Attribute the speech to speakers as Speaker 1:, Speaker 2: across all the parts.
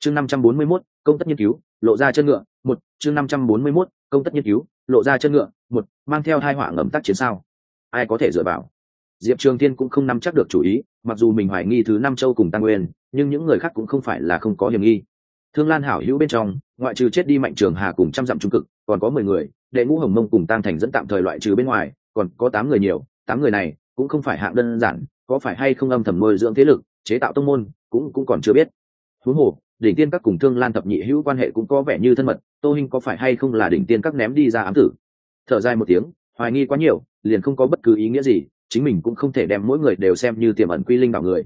Speaker 1: chương 541, công tất nghiên cứu lộ ra chân ngựa một chương 541, công tất nghiên cứu lộ ra chân ngựa một mang theo hai họa ngầm tác chiến sao, ai có thể dựa vào. Diệp Trường Thiên cũng không nắm chắc được chủ ý, mặc dù mình hoài nghi thứ năm châu cùng Tăng Nguyên, nhưng những người khác cũng không phải là không có hiểm nghi. Thương Lan hảo hữu bên trong, ngoại trừ chết đi Mạnh Trường Hà cùng trăm dặm trung cực, còn có 10 người, Đệ Ngũ Hồng Mông cùng Tam Thành dẫn tạm thời loại trừ bên ngoài, còn có 8 người nhiều, 8 người này cũng không phải hạng đơn giản, có phải hay không âm thầm nuôi dưỡng thế lực, chế tạo tông môn, cũng còn chưa biết. Huống hồ, đỉnh tiên các cùng Thương Lan thập nhị hữu quan hệ cũng có vẻ như thân mật, Tô Hinh có phải hay không là đỉnh tiên các ném đi ra ám tử. Thở dài một tiếng, hoài nghi quá nhiều, liền không có bất cứ ý nghĩa gì, chính mình cũng không thể đem mỗi người đều xem như tiềm ẩn quy linh đảo người.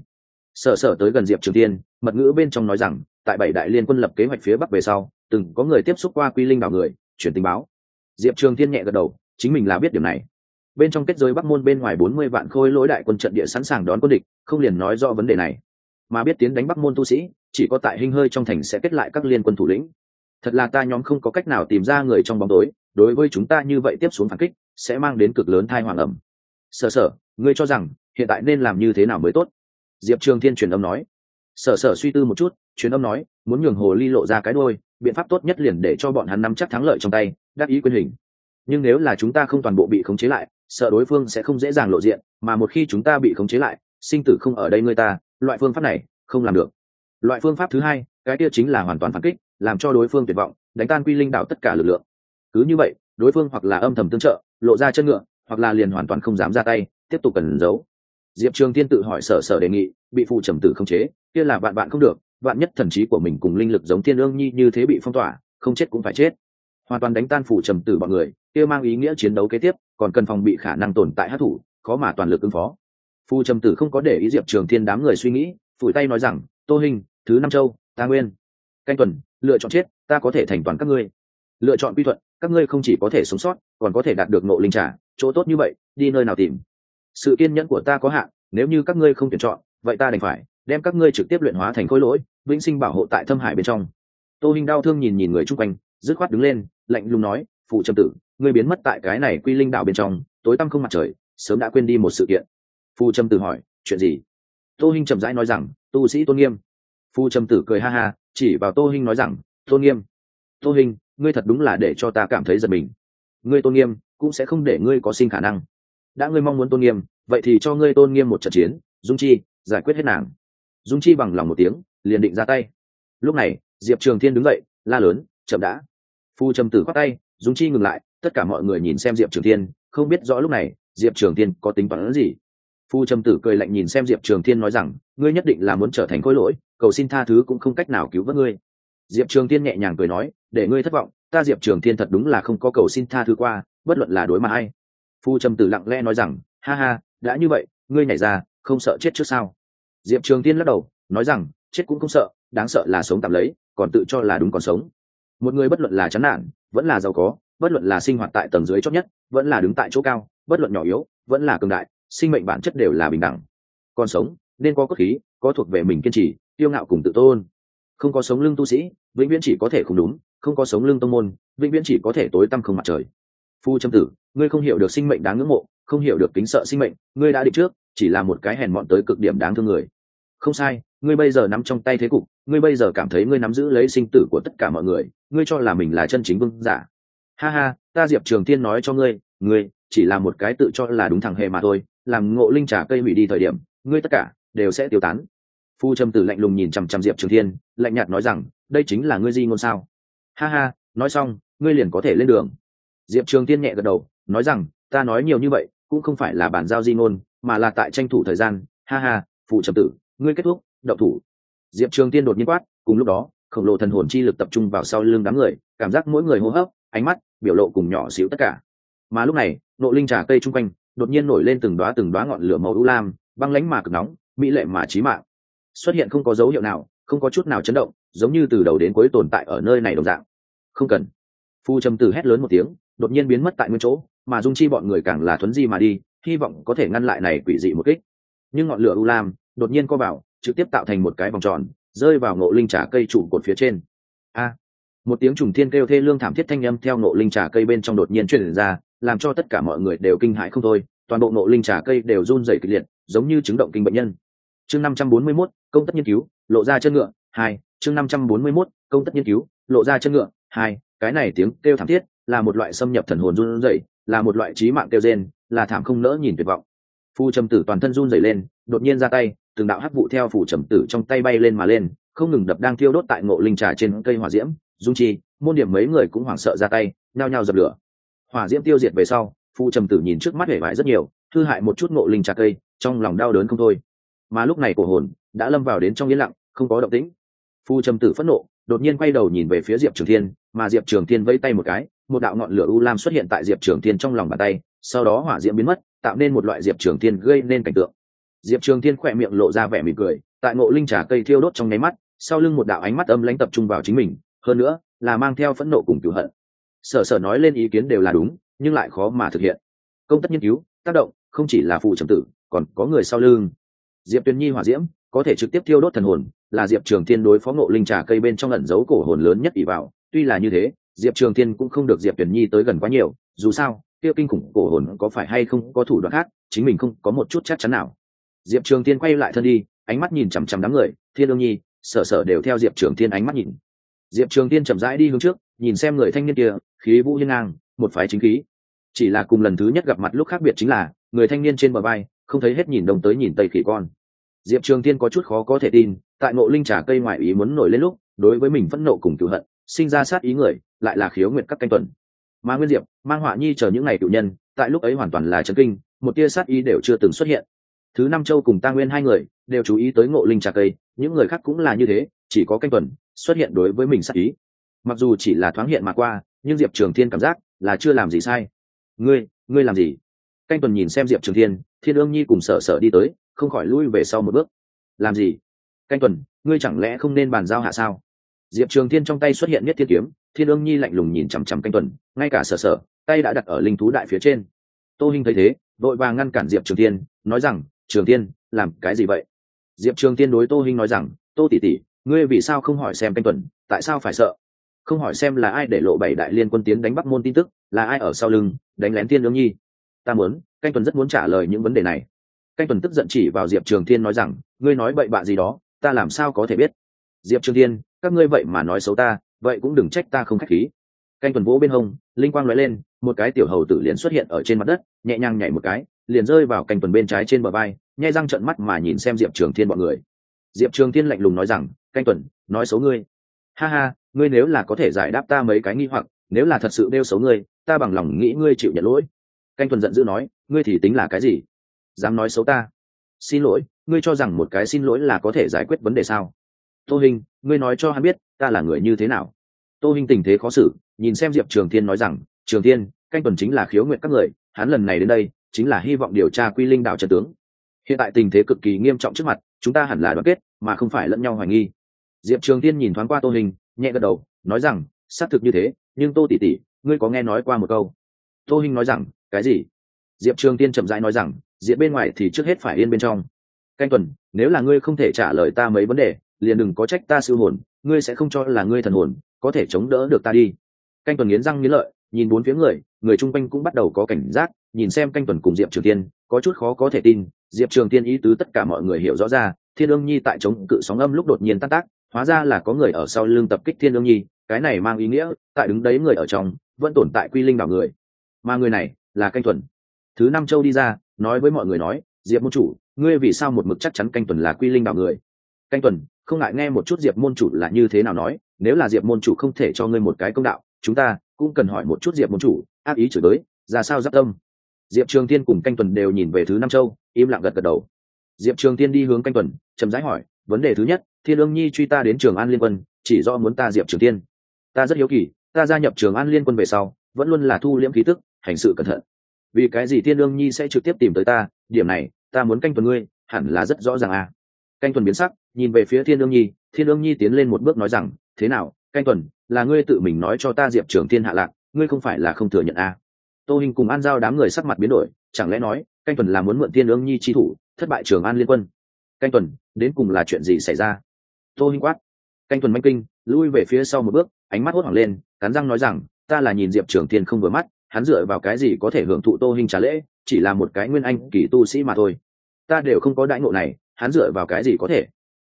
Speaker 1: Sở tới gần Diệp Trường Thiên, mật ngữ bên trong nói rằng, tại 7 đại liên quân lập kế hoạch phía bắc về sau, từng có người tiếp xúc qua quy linh đảo người, chuyển tình báo. Diệp Trường Thiên nhẹ gật đầu, chính mình là biết điểm này. Bên trong kết giới Bắc môn bên ngoài 40 vạn khôi lỗi đại quân trận địa sẵn sàng đón quân địch, không liền nói rõ vấn đề này. Mà biết tiến đánh Bắc môn tu sĩ, chỉ có tại Hinh Hơi trong thành sẽ kết lại các liên quân thủ lĩnh. Thật là ta nhóm không có cách nào tìm ra người trong bóng tối, đối với chúng ta như vậy tiếp xuống phản kích, sẽ mang đến cực lớn tai họa ngầm. Sở, ngươi cho rằng hiện tại nên làm như thế nào mới tốt? Diệp Trường Thiên truyền âm nói. Sở suy tư một chút, truyền âm nói, muốn nhường hồ ly lộ ra cái đuôi, biện pháp tốt nhất liền để cho bọn hắn nắm chắc thắng lợi trong tay, đắc ý quyền hình. Nhưng nếu là chúng ta không toàn bộ bị khống chế lại, sợ đối phương sẽ không dễ dàng lộ diện, mà một khi chúng ta bị khống chế lại, sinh tử không ở đây ngươi ta, loại phương pháp này không làm được. Loại phương pháp thứ hai, cái kia chính là hoàn toàn phản kích, làm cho đối phương tuyệt vọng, đánh tan quy linh đảo tất cả lực lượng. Cứ như vậy, đối phương hoặc là âm thầm tương trợ, lộ ra chân ngựa, hoặc là liền hoàn toàn không dám ra tay, tiếp tục cẩn giấu. Diệp Trường Thiên tự hỏi Sở đề nghị, bị phụ trầm tử khống chế, kia là vạn bạn không được, vạn nhất thần trí của mình cùng linh lực giống Thiên Ương Nhi như thế bị phong tỏa, không chết cũng phải chết. Hoàn toàn đánh tan phụ trầm tử bọn người, kia mang ý nghĩa chiến đấu kế tiếp, còn cần phòng bị khả năng tồn tại hắc thủ, khó mà toàn lực ứng phó. Phụ trầm tử không có để ý Diệp Trường Thiên đám người suy nghĩ, phủi tay nói rằng, Tô Hình, thứ năm châu, Ta Nguyên, Canh Tuần, lựa chọn chết, ta có thể thành toàn các ngươi. Lựa chọn quy thuận, các ngươi không chỉ có thể sống sót, còn có thể đạt được ngộ linh trà, chỗ tốt như vậy, đi nơi nào tìm? Sự kiên nhẫn của ta có hạn, nếu như các ngươi không tuyển chọn, vậy ta đành phải đem các ngươi trực tiếp luyện hóa thành khối lỗi, vĩnh sinh bảo hộ tại thâm hải bên trong. Tô Hình đau thương nhìn người chung quanh, dứt khoát đứng lên, lạnh lùng nói, phụ trầm tử, ngươi biến mất tại cái này quy linh đảo bên trong, tối tăm không mặt trời, sớm đã quên đi một sự kiện. Phụ trầm tử hỏi, chuyện gì? Tô Hình chậm rãi nói rằng, tu sĩ tôn nghiêm. Phụ trầm tử cười ha ha, chỉ vào Tô Hình nói rằng, tôn nghiêm. Tô Hình, ngươi thật đúng là để cho ta cảm thấy giật mình. Ngươi tôn nghiêm cũng sẽ không để ngươi có sinh khả năng. Đã ngươi mong muốn tôn nghiêm, vậy thì cho ngươi tôn nghiêm một trận chiến, Dung Chi giải quyết hết nàng. Dung Chi bằng lòng một tiếng, liền định ra tay. Lúc này Diệp Trường Thiên đứng dậy, la lớn, chậm đã. Phu trầm tử khoát tay, Dung Chi ngừng lại, tất cả mọi người nhìn xem Diệp Trường Thiên, không biết rõ lúc này Diệp Trường Thiên có tính toán gì. Phu trầm tử cười lạnh nhìn xem Diệp Trường Thiên nói rằng, ngươi nhất định là muốn trở thành khối lỗi, cầu xin tha thứ cũng không cách nào cứu vớt ngươi. Diệp Trường Thiên nhẹ nhàng cười nói, để ngươi thất vọng, ta Diệp Trường Thiên thật đúng là không có cầu xin tha thứ qua, bất luận là đối mặt ai. Phu trầm tử lặng lẽ nói rằng, ha ha, đã như vậy, ngươi nhảy ra, không sợ chết trước sao? Diệp Trường Thiên lắc đầu, nói rằng, chết cũng không sợ, đáng sợ là sống tạm lấy, còn tự cho là đúng còn sống. Một người bất luận là chán nản, vẫn là giàu có, bất luận là sinh hoạt tại tầng dưới chót nhất, vẫn là đứng tại chỗ cao, bất luận nhỏ yếu, vẫn là cường đại, sinh mệnh bản chất đều là bình đẳng. Còn sống, nên có cốt khí, có thuộc về mình kiên trì, kiêu ngạo cùng tự tôn. Không có sống lưng tu sĩ, vĩnh viễn chỉ có thể không đúng, không có sống lưng tông môn, vĩnh viễn chỉ có thể tối tăm không mặt trời. Phu trầm tử, ngươi không hiểu được sinh mệnh đáng ngưỡng mộ, không hiểu được kính sợ sinh mệnh, ngươi đã định trước, chỉ là một cái hèn mọn tới cực điểm đáng thương người. Không sai, ngươi bây giờ nắm trong tay thế cục, ngươi bây giờ cảm thấy ngươi nắm giữ lấy sinh tử của tất cả mọi người, ngươi cho là mình là chân chính vương giả. Ha ha, ta Diệp Trường Thiên nói cho ngươi, ngươi chỉ là một cái tự cho là đúng thằng hề mà thôi, làm ngộ linh trà cây hủy đi thời điểm, ngươi tất cả đều sẽ tiêu tán. Phu trầm tử lạnh lùng nhìn chằm chằm Diệp Trường Thiên, lạnh nhạt nói rằng, đây chính là ngươi di ngôn sao? Ha ha, nói xong, ngươi liền có thể lên đường. Diệp Trường Thiên nhẹ gật đầu, nói rằng, ta nói nhiều như vậy cũng không phải là bản giao di ngôn, mà là tại tranh thủ thời gian. Ha ha, phụ trầm tử, ngươi kết thúc, động thủ. Diệp Trường Thiên đột nhiên quát, cùng lúc đó khổng lồ thần hồn chi lực tập trung vào sau lưng đám người, cảm giác mỗi người hô hấp, ánh mắt, biểu lộ cùng nhỏ xíu tất cả. Mà lúc này nộ linh trà cây chung quanh đột nhiên nổi lên từng đóa ngọn lửa màu u lam, băng lãnh mà cực nóng, mỹ lệ mà chí mạng, xuất hiện không có dấu hiệu nào, không có chút nào chấn động, giống như từ đầu đến cuối tồn tại ở nơi này đồng dạng. Không cần. Phu trầm tử hét lớn một tiếng, đột nhiên biến mất tại nguyên chỗ, mà Dung Chi bọn người càng là thuấn di mà đi, hy vọng có thể ngăn lại này quỷ dị một kích. Nhưng ngọn lửa u lam đột nhiên co vào, trực tiếp tạo thành một cái vòng tròn, rơi vào ngộ linh trà cây trụ cột phía trên. A! Một tiếng trùng thiên kêu thê lương thảm thiết thanh âm theo ngộ linh trà cây bên trong đột nhiên truyền ra, làm cho tất cả mọi người đều kinh hãi không thôi, toàn bộ ngộ linh trà cây đều run rẩy kịch liệt, giống như chứng động kinh bệnh nhân. Chương 541, công tất nghiên cứu, lộ ra chân ngựa, 2, chương 541, công tất nghiên cứu, lộ ra chân ngựa. Hai, cái này tiếng kêu thảm thiết là một loại xâm nhập thần hồn run rẩy, là một loại chí mạng kêu rên, là thảm không nỡ nhìn tuyệt vọng. Phù trầm tử toàn thân run rẩy lên, đột nhiên ra tay, từng đạo hắc vụ theo phù trầm tử trong tay bay lên mà lên, không ngừng đập đang thiêu đốt tại ngộ linh trà trên cây hỏa diễm. Dung Chi, Môn Điểm mấy người cũng hoảng sợ ra tay, nhao nhao dập lửa. Hỏa diễm tiêu diệt về sau, phù trầm tử nhìn trước mắt hể bại rất nhiều, hư hại một chút ngộ linh trà cây, trong lòng đau đớn không thôi. Mà lúc này cổ hồn đã lâm vào đến trong yên lặng, không có động tĩnh. Phù trầm tử phẫn nộ, đột nhiên quay đầu nhìn về phía Diệp Trường Thiên, mà Diệp Trường Thiên vẫy tay một cái, một đạo ngọn lửa u lam xuất hiện tại Diệp Trường Thiên trong lòng bàn tay, sau đó hỏa diễm biến mất, tạo nên một loại Diệp Trường Thiên gây nên cảnh tượng. Diệp Trường Thiên khỏe miệng lộ ra vẻ mỉm cười, tại ngộ linh trà cây thiêu đốt trong nháy mắt, sau lưng một đạo ánh mắt âm lãnh tập trung vào chính mình, hơn nữa là mang theo phẫn nộ cùng cừu hận. Sở Sở nói lên ý kiến đều là đúng, nhưng lại khó mà thực hiện. Công tất nghiên cứu, tác động không chỉ là phù trầm tử, còn có người sau lưng. Diệp Tuyền Nhi hỏa diễm có thể trực tiếp thiêu đốt thần hồn, là Diệp Trường Thiên đối phó ngộ linh trà cây bên trong ẩn giấu cổ hồn lớn nhất ỷ vào. Tuy là như thế, Diệp Trường Thiên cũng không được Diệp Tuyền Nhi tới gần quá nhiều, dù sao kia kinh khủng cổ hồn có phải hay không có thủ đoạn khác, chính mình không có một chút chắc chắn nào. Diệp Trường Thiên quay lại thân đi, ánh mắt nhìn chằm chằm đám người, Thiên Ương Nhi, Sở Sở đều theo Diệp Trường Thiên ánh mắt nhìn. Diệp Trường Thiên chậm rãi đi hướng trước, nhìn xem người thanh niên kia, khí vũ hiên ngang, một phái chính khí. Chỉ là cùng lần thứ nhất gặp mặt lúc khác biệt chính là, người thanh niên trên bờ vai, không thấy hết nhìn đông tới nhìn tây khỉ con. Diệp Trường Thiên có chút khó có thể tin, tại ngộ linh trà cây ngoại ý muốn nổi lên lúc, đối với mình phẫn nộ cùng cừu hận, sinh ra sát ý người, lại là Khiếu Nguyệt các canh tuần. Mà Nguyên Diệp, Mang Họa Nhi chờ những ngày cựu nhân, tại lúc ấy hoàn toàn là chấn kinh, một tia sát ý đều chưa từng xuất hiện. Thứ Năm Châu cùng Ta Nguyên hai người đều chú ý tới ngộ linh trà cây, những người khác cũng là như thế, chỉ có canh tuần xuất hiện đối với mình sát ý. Mặc dù chỉ là thoáng hiện mà qua, nhưng Diệp Trường Thiên cảm giác là chưa làm gì sai. Ngươi làm gì? Canh tuần nhìn xem Diệp Trường Thiên, Thiên Ương Nhi cùng Sở Sở đi tới, không khỏi lui về sau một bước. Làm gì? Canh tuần, ngươi chẳng lẽ không nên bàn giao hạ sao? Diệp Trường Thiên trong tay xuất hiện nhất thiên kiếm, Thiên Ương Nhi lạnh lùng nhìn chằm chằm canh tuần, ngay cả Sở Sở tay đã đặt ở linh thú đại phía trên. Tô Hinh thấy thế, vội vàng ngăn cản Diệp Trường Thiên, nói rằng, Trường Thiên, làm cái gì vậy? Diệp Trường Thiên đối Tô Hinh nói rằng, Tô tỷ tỷ, ngươi vì sao không hỏi xem canh tuần, tại sao phải sợ? Không hỏi xem là ai để lộ bảy đại liên quân tiến đánh Bắc Môn tin tức, là ai ở sau lưng đánh lén Thiên Ương Nhi? Ta muốn, canh tuần rất muốn trả lời những vấn đề này. Canh tuần tức giận chỉ vào Diệp Trường Thiên nói rằng, ngươi nói bậy bạ gì đó, ta làm sao có thể biết? Diệp Trường Thiên, các ngươi vậy mà nói xấu ta, vậy cũng đừng trách ta không khách khí. Canh tuần vỗ bên hông, linh quang lóe lên, một cái tiểu hầu tử liền xuất hiện ở trên mặt đất, nhẹ nhàng nhảy một cái, liền rơi vào canh tuần bên trái trên bờ vai, nhai răng trợn mắt mà nhìn xem Diệp Trường Thiên bọn người. Diệp Trường Thiên lạnh lùng nói rằng, canh tuần, nói xấu ngươi. Ha ha, ngươi nếu là có thể giải đáp ta mấy cái nghi hoặc, nếu là thật sự đeo xấu ngươi, ta bằng lòng nghĩ ngươi chịu nhận lỗi. Canh tuần giận dữ nói, ngươi thì tính là cái gì? Dám nói xấu ta? Xin lỗi, ngươi cho rằng một cái xin lỗi là có thể giải quyết vấn đề sao? Tô Hinh, ngươi nói cho hắn biết ta là người như thế nào. Tô Hinh tình thế khó xử, nhìn xem Diệp Trường Thiên nói rằng, Trường Thiên, canh tuần chính là Khiếu Nguyệt các người, hắn lần này đến đây chính là hy vọng điều tra Quy Linh đảo trận tướng. Hiện tại tình thế cực kỳ nghiêm trọng trước mặt, chúng ta hẳn là đoàn kết mà không phải lẫn nhau hoài nghi. Diệp Trường Thiên nhìn thoáng qua Tô Hinh, nhẹ gật đầu, nói rằng, xác thực như thế, nhưng Tô tỷ tỷ, ngươi có nghe nói qua một câu? Tô Hinh nói rằng, cái gì? Diệp Trường Thiên chậm rãi nói rằng, diện bên ngoài thì trước hết phải yên bên trong. Canh tuần, nếu là ngươi không thể trả lời ta mấy vấn đề, liền đừng có trách ta siêu hồn, ngươi sẽ không cho là ngươi thần hồn có thể chống đỡ được ta đi. Canh tuần nghiến răng nghiến lợi, nhìn bốn phía người chung quanh cũng bắt đầu có cảnh giác, nhìn xem canh tuần cùng Diệp Trường Thiên, có chút khó có thể tin. Diệp Trường Thiên ý tứ tất cả mọi người hiểu rõ ra, Thiên Ương Nhi tại chống cự sóng âm lúc đột nhiên tan tác, hóa ra là có người ở sau lưng tập kích Thiên Ương Nhi, cái này mang ý nghĩa, tại đứng đấy người ở trong vẫn tồn tại Quy Linh đảo người, mà người này là canh tuần. Thứ Năm Châu đi ra, nói với mọi người nói, Diệp môn chủ, ngươi vì sao một mực chắc chắn canh tuần là Quy Linh đảo người? Canh tuần không ngại nghe một chút Diệp môn chủ là như thế nào nói, nếu là Diệp môn chủ không thể cho ngươi một cái công đạo, chúng ta cũng cần hỏi một chút Diệp môn chủ, ác ý chửi tới, ra sao giáp tâm. Diệp Trường Thiên cùng canh tuần đều nhìn về Thứ Năm Châu, im lặng gật gật đầu. Diệp Trường Thiên đi hướng canh tuần, chậm rãi hỏi, vấn đề thứ nhất, Thiên Ương Nhi truy ta đến Trường An Liên Quân, chỉ do muốn ta Diệp Trường Thiên. Ta rất hiếu kỳ, ta gia nhập Trường An Liên Quân về sau, vẫn luôn là thu liễm khí tức, hành sự cẩn thận. Vì cái gì Thiên Ương Nhi sẽ trực tiếp tìm tới ta, điểm này, ta muốn canh tuần ngươi, hẳn là rất rõ ràng à. Canh tuần biến sắc, nhìn về phía Thiên Ương Nhi, Thiên Ương Nhi tiến lên một bước nói rằng, thế nào, canh tuần, là ngươi tự mình nói cho ta Diệp Trường Thiên hạ lạc, ngươi không phải là không thừa nhận à. Tô Hinh cùng An Giao đám người sắc mặt biến đổi, chẳng lẽ nói, canh tuần là muốn mượn Thiên Ương Nhi chi thủ, thất bại Trường An Liên Quân? Canh tuần, đến cùng là chuyện gì xảy ra? Tô Hinh quát. Canh tuần manh kinh, lui về phía sau một bước, ánh mắt hốt hoảng lên, cắn răng nói rằng, ta là nhìn Diệp Trường Thiên không vừa mắt, hắn dựa vào cái gì có thể hưởng thụ Tô Hinh trả lễ, chỉ là một cái nguyên anh kỳ tu sĩ mà thôi, ta đều không có đãi ngộ này, hắn dựa vào cái gì có thể?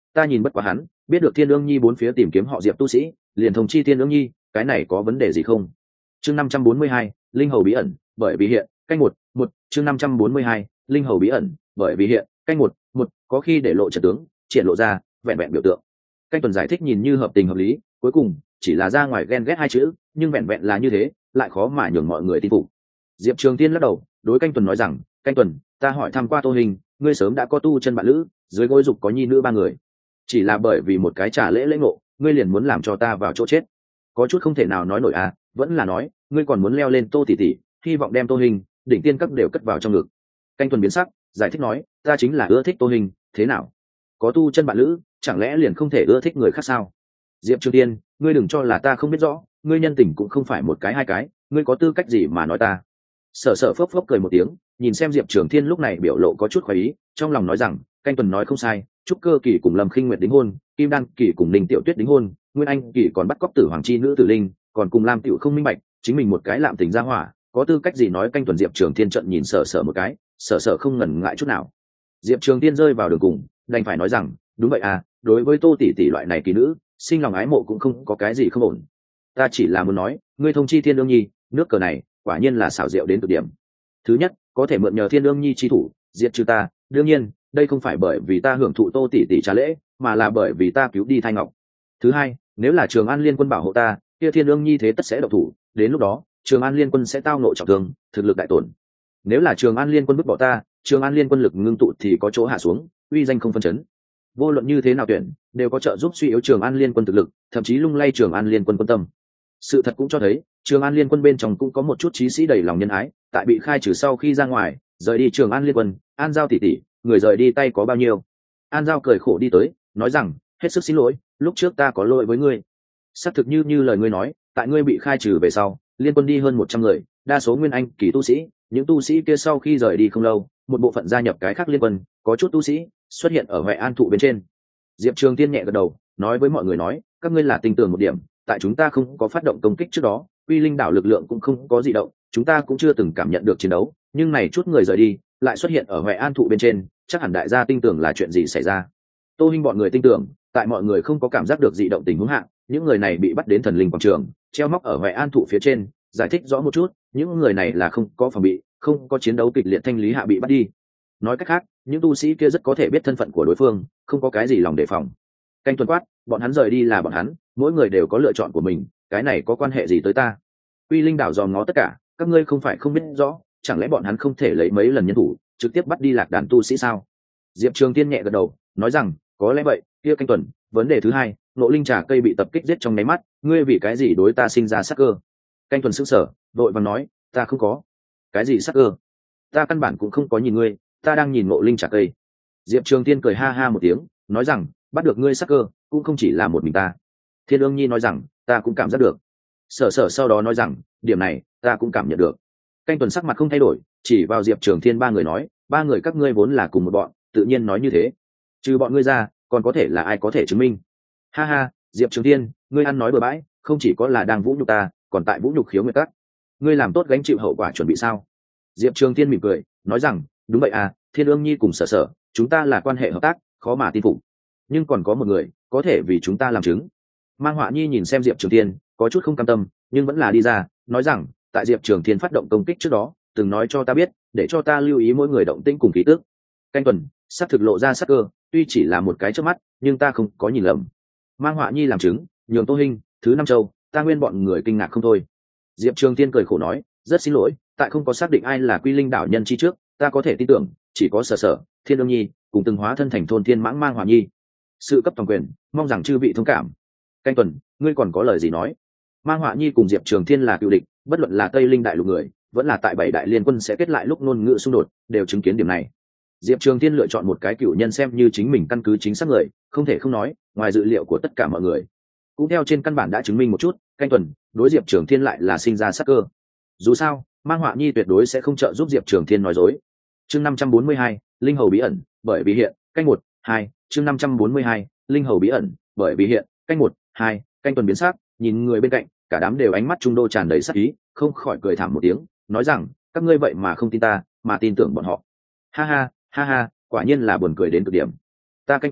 Speaker 1: ta nhìn bất quá hắn, biết được thiên ương nhi bốn phía tìm kiếm họ Diệp tu sĩ, liền thông chi thiên ương nhi, cái này có vấn đề gì không? Chương 542, linh hầu bí ẩn, bởi vì hiện canh một chương 542, linh hầu bí ẩn, bởi vì hiện canh một có khi để lộ trận tướng, triển lộ ra vẹn vẹn biểu tượng. Canh Tuần giải thích nhìn như hợp tình hợp lý, cuối cùng chỉ là ra ngoài ghen ghét hai chữ, nhưng vẹn vẹn là như thế, lại khó mà nhường mọi người tin phục. Diệp Trường Tiên lắc đầu, đối Canh Tuần nói rằng, Canh Tuần, ta hỏi thăm qua Tô Hình, ngươi sớm đã có tu chân bạn lữ, dưới gối dục có nhi nữ ba người, chỉ là bởi vì một cái trả lễ lễ ngộ, ngươi liền muốn làm cho ta vào chỗ chết. Có chút không thể nào nói nổi à, vẫn là nói, ngươi còn muốn leo lên Tô tỷ tỷ, hy vọng đem Tô Hình, đỉnh tiên cấp đều cất vào trong ngực. Canh Tuần biến sắc, giải thích nói, ta chính là ưa thích Tô Hình, thế nào? Có tu chân bạn lữ, chẳng lẽ liền không thể ưa thích người khác sao? Diệp Trường Tiên, ngươi đừng cho là ta không biết rõ, ngươi nhân tình cũng không phải một cái hai cái, ngươi có tư cách gì mà nói ta? Sở Sở phốc phốc cười một tiếng, nhìn xem Diệp Trường Thiên lúc này biểu lộ có chút khoái ý, trong lòng nói rằng, Canh Tuần nói không sai, Trúc Cơ Kỳ cùng Lâm Khinh Nguyệt đính hôn, Kim Đan Kỳ cùng Ninh Tiểu Tuyết đính hôn, Nguyên Anh Kỳ còn bắt cóc Tử Hoàng chi nữ Tử Linh, còn cùng Lam Tiểu không minh bạch, chính mình một cái lạm tình ra hỏa, có tư cách gì nói Canh Tuần? Diệp Trường Thiên trận nhìn Sở Sở một cái, Sở Sở không ngần ngại chút nào. Diệp Trường Thiên rơi vào đường cùng, đành phải nói rằng, đúng vậy à, đối với Tô tỷ tỷ loại này kỳ nữ, sinh lòng ái mộ cũng không có cái gì không ổn. Ta chỉ là muốn nói, ngươi thông chi Thiên Ương Nhi, nước cờ này quả nhiên là xảo diệu đến cực điểm. Thứ nhất, có thể mượn nhờ Thiên Ương Nhi chi thủ diệt trừ ta, đương nhiên đây không phải bởi vì ta hưởng thụ Tô tỷ tỷ trả lễ, mà là bởi vì ta cứu đi Thai Ngọc. Thứ hai, nếu là Trường An Liên Quân bảo hộ ta, kia Thiên Ương Nhi thế tất sẽ độc thủ, đến lúc đó Trường An Liên Quân sẽ tao nội trọng thương, thực lực đại tổn. Nếu là Trường An Liên Quân vứt bỏ ta, Trường An Liên Quân lực ngưng tụ thì có chỗ hạ xuống, uy danh không phân chấn. Vô luận như thế nào tuyển, đều có trợ giúp suy yếu Trường An Liên Quân thực lực, thậm chí lung lay Trường An Liên Quân quân tâm. Sự thật cũng cho thấy, Trường An Liên Quân bên trong cũng có một chút chí sĩ đầy lòng nhân ái, tại bị khai trừ sau khi ra ngoài, rời đi Trường An Liên Quân, An Giao tỷ tỷ, người rời đi tay có bao nhiêu? An Giao cười khổ đi tới, nói rằng, hết sức xin lỗi, lúc trước ta có lỗi với ngươi. Xác thực như lời ngươi nói, tại ngươi bị khai trừ về sau, Liên Quân đi hơn 100 người, đa số Nguyên Anh kỳ tu sĩ, những tu sĩ kia sau khi rời đi không lâu, một bộ phận gia nhập cái khác Liên Quân, có chút tu sĩ xuất hiện ở Huệ An thụ bên trên. Diệp Trường Tiên nhẹ gật đầu, nói với mọi người nói, các ngươi là tin tưởng một điểm, tại chúng ta không có phát động công kích trước đó, Quy Linh đảo lực lượng cũng không có dị động, chúng ta cũng chưa từng cảm nhận được chiến đấu, nhưng này chút người rời đi, lại xuất hiện ở Huệ An thụ bên trên, chắc hẳn đại gia tin tưởng là chuyện gì xảy ra. Tô Hinh bọn người tin tưởng, tại mọi người không có cảm giác được dị động tình huống hạ, những người này bị bắt đến Thần Linh quảng trường, treo móc ở Huệ An thụ phía trên, giải thích rõ một chút, những người này là không có phòng bị, không có chiến đấu kịch liệt thanh lý hạ bị bắt đi. Nói cách khác, những tu sĩ kia rất có thể biết thân phận của đối phương, không có cái gì lòng đề phòng. Canh Tuần quát, bọn hắn rời đi là bọn hắn, mỗi người đều có lựa chọn của mình, cái này có quan hệ gì tới ta? Quy Linh đảo dòm ngó tất cả, các ngươi không phải không biết rõ, chẳng lẽ bọn hắn không thể lấy mấy lần nhân thủ trực tiếp bắt đi Lạc Đàn tu sĩ sao? Diệp Trường Tiên nhẹ gật đầu, nói rằng, có lẽ vậy. Kia Canh Tuần, vấn đề thứ hai, Ngộ Linh trà cây bị tập kích giết trong nháy mắt, ngươi vì cái gì đối ta sinh ra sắc cơ? Canh Tuần sững sờ, vội vàng nói, ta không có. Cái gì sắc cơ? Ta căn bản cũng không có nhìn ngươi, ta đang nhìn Ngộ Linh trà cây. Diệp Trường Tiên cười ha ha một tiếng, nói rằng, bắt được ngươi sắc cơ cũng không chỉ là một mình ta. Thiên Ương Nhi nói rằng, ta cũng cảm giác được. Sở Sở sau đó nói rằng, điểm này ta cũng cảm nhận được. Canh Tuần sắc mặt không thay đổi, chỉ vào Diệp Trường Thiên ba người nói, ba người các ngươi vốn là cùng một bọn, tự nhiên nói như thế. Trừ bọn ngươi ra, còn có thể là ai có thể chứng minh? Ha ha, Diệp Trường Thiên, ngươi ăn nói bừa bãi, không chỉ có là đang vũ nhục ta, còn tại vũ nhục Khiếu Nguyệt Các. Ngươi làm tốt gánh chịu hậu quả chuẩn bị sao? Diệp Trường Thiên mỉm cười, nói rằng, đúng vậy à, Thiên Ương Nhi cùng Sở Sở, chúng ta là quan hệ hợp tác, khó mà tin phục. Nhưng còn có một người có thể vì chúng ta làm chứng. Mang Họa Nhi nhìn xem Diệp Trường Thiên, có chút không cam tâm, nhưng vẫn là đi ra, nói rằng, tại Diệp Trường Thiên phát động công kích trước đó, từng nói cho ta biết, để cho ta lưu ý mỗi người động tĩnh cùng khí tức. Canh Tuần, sắc thực lộ ra sắc cơ, tuy chỉ là một cái chớp mắt, nhưng ta không có nhìn lầm. Mang Họa Nhi làm chứng, nhường Tô Hinh, Thứ Năm Châu, ta nguyên bọn người kinh ngạc không thôi. Diệp Trường Thiên cười khổ nói, rất xin lỗi, tại không có xác định ai là Quy Linh đảo nhân chi trước, ta có thể tin tưởng, chỉ có Sở Sở, Thiên Ương Nhi, cùng từng hóa thân thành thôn thiên mãng Mang Họa Nhi. Sự cấp toàn quyền, mong rằng chư vị thông cảm. Canh Tuần, ngươi còn có lời gì nói? Mang Họa Nhi cùng Diệp Trường Thiên là cựu địch, bất luận là Tây Linh đại lục người, vẫn là tại bảy đại liên quân sẽ kết lại lúc ngôn ngữ xung đột, đều chứng kiến điểm này. Diệp Trường Thiên lựa chọn một cái cựu nhân xem như chính mình căn cứ chính xác người, không thể không nói, ngoài dự liệu của tất cả mọi người. Cũng theo trên căn bản đã chứng minh một chút, Canh Tuần, đối Diệp Trường Thiên lại là sinh ra sắc cơ. Dù sao, Mang Họa Nhi tuyệt đối sẽ không trợ giúp Diệp Trường Thiên nói dối. Chương 542, linh hầu bí ẩn, bởi vì hiện, canh 1, 2, chương 542, linh hầu bí ẩn, bởi vì hiện, canh 1, 2, Canh Tuần biến sắc, nhìn người bên cạnh, cả đám đều ánh mắt trung đô tràn đầy sắc ý, không khỏi cười thảm một tiếng, nói rằng, các ngươi vậy mà không tin ta, mà tin tưởng bọn họ. Ha ha, ha ha, quả nhiên là buồn cười đến cực điểm. Ta Canh Tuần,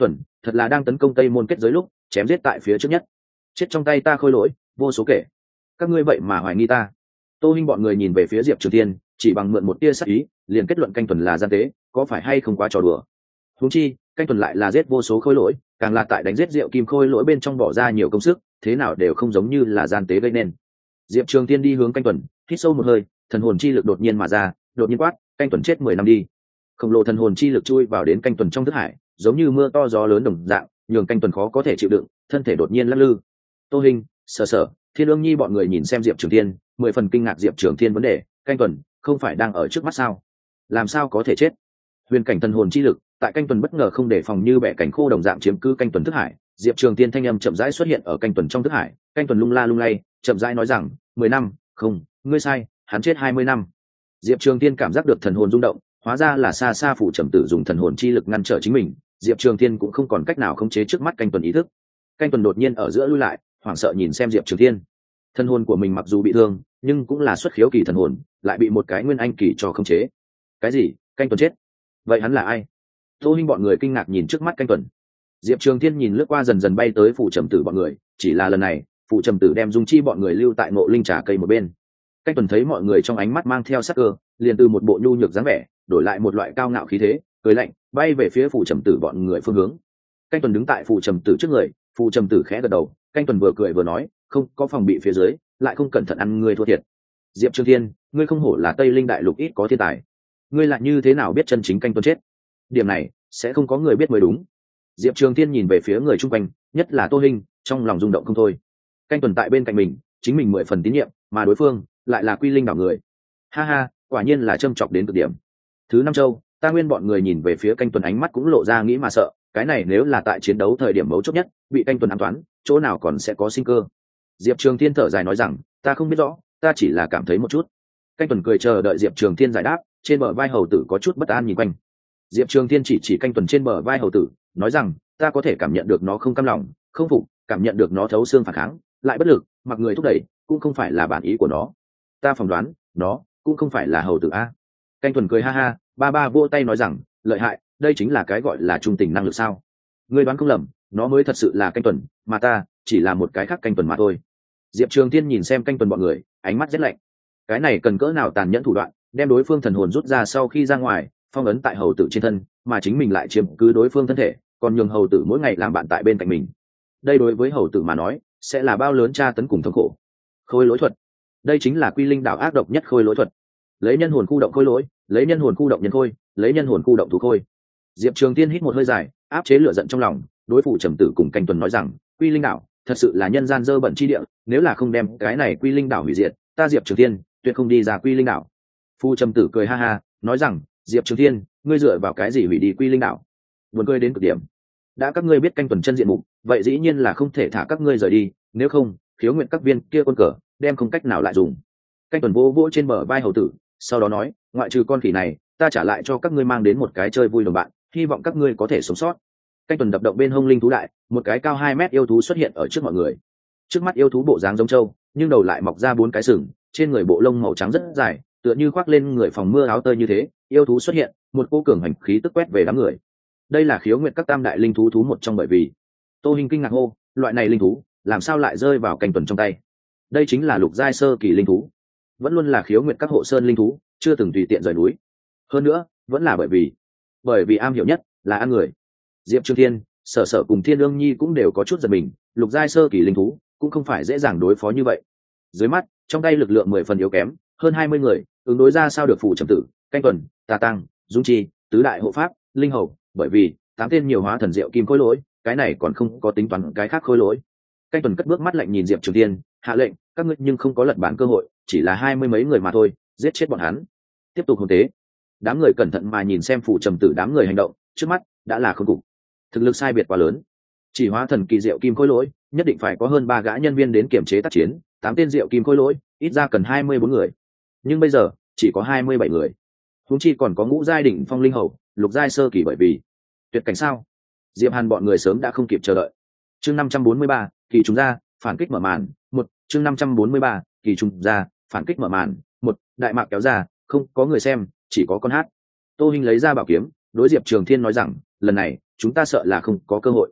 Speaker 1: thật là đang tấn công tây môn kết giới lúc chém giết tại phía trước nhất, chết trong tay ta khôi lỗi vô số kể. Các ngươi vậy mà hoài nghi ta? Tô Hinh bọn người nhìn về phía Diệp Trường Thiên, chỉ bằng mượn một tia sắc ý liền kết luận canh tuần là gian tế, có phải hay không quá trò đùa? Huống chi canh tuần lại là giết vô số khôi lỗi, càng là tại đánh giết Diệu Kim khôi lỗi bên trong bỏ ra nhiều công sức, thế nào đều không giống như là gian tế gây nên. Diệp Trường Thiên đi hướng canh tuần, hít sâu một hơi, thần hồn chi lực đột nhiên mà ra, đột nhiên quát, canh tuần chết 10 năm đi. Khổng lồ thần hồn chi lực chui vào đến canh tuần trong thức hải, giống như mưa to gió lớn đồng dạng, nhường canh tuần khó có thể chịu đựng, thân thể đột nhiên lắc lư. Tô Hinh, Sở Sở, Thiên Ương Nhi bọn người nhìn xem Diệp Trường Thiên, 10 phần kinh ngạc. Diệp Trường Thiên vấn đề, canh tuần không phải đang ở trước mắt sao? Làm sao có thể chết? Huyền cảnh thần hồn chi lực tại canh tuần bất ngờ không đề phòng như bẻ cảnh khô đồng dạng chiếm cứ canh tuần thức hải. Diệp Trường Thiên thanh âm chậm rãi xuất hiện ở canh tuần trong thức hải, canh tuần lung la lung lay, chậm rãi nói rằng, 10 năm, không, ngươi sai, hắn chết 20 năm. Diệp Trường Thiên cảm giác được thần hồn rung động, hóa ra là xa xa phủ trầm tử dùng thần hồn chi lực ngăn trở chính mình. Diệp Trường Thiên cũng không còn cách nào khống chế trước mắt canh tuần ý thức. Canh tuần đột nhiên ở giữa lui lại, hoảng sợ nhìn xem Diệp Trường Thiên. Thần hồn của mình mặc dù bị thương, nhưng cũng là xuất khiếu kỳ thần hồn, lại bị một cái nguyên anh kỳ cho khống chế. Cái gì? Canh tuần chết? Vậy hắn là ai? Tô Hinh bọn người kinh ngạc nhìn trước mắt canh tuần. Diệp Trường Thiên nhìn lướt qua dần dần bay tới phủ trầm tử bọn người, chỉ là lần này phủ trầm tử đem Dung Chi bọn người lưu tại Ngộ Linh Trà cây một bên. Canh tuần thấy mọi người trong ánh mắt mang theo sắc cơ, liền từ một bộ nhu nhược dáng vẻ đổi lại một loại cao ngạo khí thế, cười lạnh bay về phía phủ trầm tử bọn người phương hướng. Canh tuần đứng tại phủ trầm tử trước người, phủ trầm tử khẽ gật đầu, canh tuần vừa cười vừa nói, không có phòng bị phía dưới, lại không cẩn thận ăn người thua thiệt. Diệp Trường Thiên, ngươi không hổ là Tây Linh đại lục ít có thiên tài, ngươi lại như thế nào biết chân chính canh tuần chết? Điểm này sẽ không có người biết mới đúng. Diệp Trường Thiên nhìn về phía người chung quanh, nhất là Tô Hinh, trong lòng rung động không thôi. Canh tuần tại bên cạnh mình, chính mình 10 phần tín nhiệm, mà đối phương lại là Quy Linh đảo người. Ha ha, quả nhiên là châm chọc đến cực điểm. Thứ năm châu, ta nguyên bọn người nhìn về phía canh tuần, ánh mắt cũng lộ ra nghĩ mà sợ, cái này nếu là tại chiến đấu thời điểm mấu chốt nhất, bị canh tuần ám toán, chỗ nào còn sẽ có sinh cơ. Diệp Trường Thiên thở dài nói rằng, ta không biết rõ, ta chỉ là cảm thấy một chút. Canh tuần cười chờ đợi Diệp Trường Thiên giải đáp, trên bờ vai hầu tử có chút bất an nhìn quanh. Diệp Trường Thiên chỉ canh tuần trên bờ vai hầu tử, nói rằng, ta có thể cảm nhận được nó không cam lòng, không phục, cảm nhận được nó thấu xương phản kháng, lại bất lực, mặc người thúc đẩy, cũng không phải là bản ý của nó. Ta phỏng đoán, nó cũng không phải là hầu tử a. Canh tuần cười ha ha, ba ba vỗ tay nói rằng, lợi hại, đây chính là cái gọi là trung tình năng lực sao? Ngươi đoán không lầm, nó mới thật sự là canh tuần, mà ta chỉ là một cái khác canh tuần mà thôi. Diệp Trường Thiên nhìn xem canh tuần bọn người, ánh mắt rất lạnh. Cái này cần cỡ nào tàn nhẫn thủ đoạn, đem đối phương thần hồn rút ra sau khi ra ngoài, phong ấn tại hầu tử trên thân, mà chính mình lại chiếm cứ đối phương thân thể, còn nhường hầu tử mỗi ngày làm bạn tại bên cạnh mình. Đây đối với hầu tử mà nói, sẽ là bao lớn tra tấn cùng thống khổ. Khôi lỗi thuật, đây chính là Quy Linh đảo ác độc nhất khôi lỗi thuật. Lấy nhân hồn khu động khôi lỗi, lấy nhân hồn khu động nhân khôi, lấy nhân hồn khu động thú khôi. Diệp Trường Thiên hít một hơi dài, áp chế lửa giận trong lòng, đối phụ trầm tử cùng canh tuần nói rằng, Quy Linh đảo thật sự là nhân gian dơ bẩn chi địa, nếu là không đem cái này Quy Linh đảo hủy diệt, ta Diệp Trường Thiên tuyệt không đi ra Quy Linh đảo. Phụ trầm tử cười ha ha, nói rằng, Diệp Trường Thiên, ngươi dựa vào cái gì hủy đi Quy Linh đảo? Buồn cười đến cực điểm. Đã các ngươi biết canh tuần chân diện mục, vậy dĩ nhiên là không thể thả các ngươi rời đi, nếu không, khiếu nguyện các viên kia quân cờ đem không cách nào lại dùng. Canh tuần vô vỗ trên bờ vai hầu tử, sau đó nói, ngoại trừ con khỉ này, ta trả lại cho các ngươi mang đến một cái chơi vui đồng bạn, hy vọng các ngươi có thể sống sót. Canh tuần đập động bên hông linh thú đại, một cái cao 2 mét yêu thú xuất hiện ở trước mọi người. Trước mắt yêu thú bộ dáng giống trâu, nhưng đầu lại mọc ra 4 cái sừng, trên người bộ lông màu trắng rất dài, tựa như khoác lên người phòng mưa áo tơi như thế. Yêu thú xuất hiện, một cô cường hành khí tức quét về đám người. Đây là khiếu nguyện các tam đại linh thú thú một trong, bởi vì Tô Hinh kinh ngạc hô, loại này linh thú làm sao lại rơi vào canh tuần trong tay? Đây chính là lục giai sơ kỳ linh thú, vẫn luôn là khiếu nguyện các hộ sơn linh thú, chưa từng tùy tiện rời núi. Hơn nữa, vẫn là bởi vì am hiểu nhất là ăn người. Diệp Trường Thiên, Sở Sở cùng Thiên Ương Nhi cũng đều có chút giật mình, lục giai sơ kỳ linh thú cũng không phải dễ dàng đối phó như vậy. Dưới mắt, trong tay lực lượng 10 phần yếu kém, hơn 20 người, ứng đối ra sao được phủ trầm tử, canh tuần, tà tăng, dung chi, tứ đại hộ pháp, linh hầu, bởi vì 8 tên nhiều hóa thần diệu kim khôi lỗi, cái này còn không có tính toán cái khác khôi lỗi. Canh tuần cất bước mắt lạnh nhìn Diệp Trường Thiên, hạ lệnh, các ngươi nhưng không có lật bản cơ hội, chỉ là 20 mấy người mà thôi, giết chết bọn hắn. Tiếp tục hôn tế. Đám người cẩn thận mà nhìn xem phủ trầm tử đám người hành động, trước mắt đã là khôn cục. Thực lực sai biệt quá lớn. Chỉ hóa thần kỳ diệu kim khôi lỗi, nhất định phải có hơn 3 gã nhân viên đến kiểm chế tác chiến, 8 tên diệu kim khôi lỗi, ít ra cần 24 người. Nhưng bây giờ, chỉ có 27 người. Huống chi còn có ngũ giai đỉnh phong linh hầu, lục giai sơ kỳ, bởi vì tuyệt cảnh sao? Diệp Hàn bọn người sớm đã không kịp chờ đợi. Chương 543, kỳ trùng ra, phản kích mở màn, chương 543, kỳ trùng ra, phản kích mở màn, đại mạc kéo ra, không có người xem, chỉ có con hát. Tô Hinh lấy ra bảo kiếm, đối Diệp Trường Thiên nói rằng, lần này chúng ta sợ là không có cơ hội.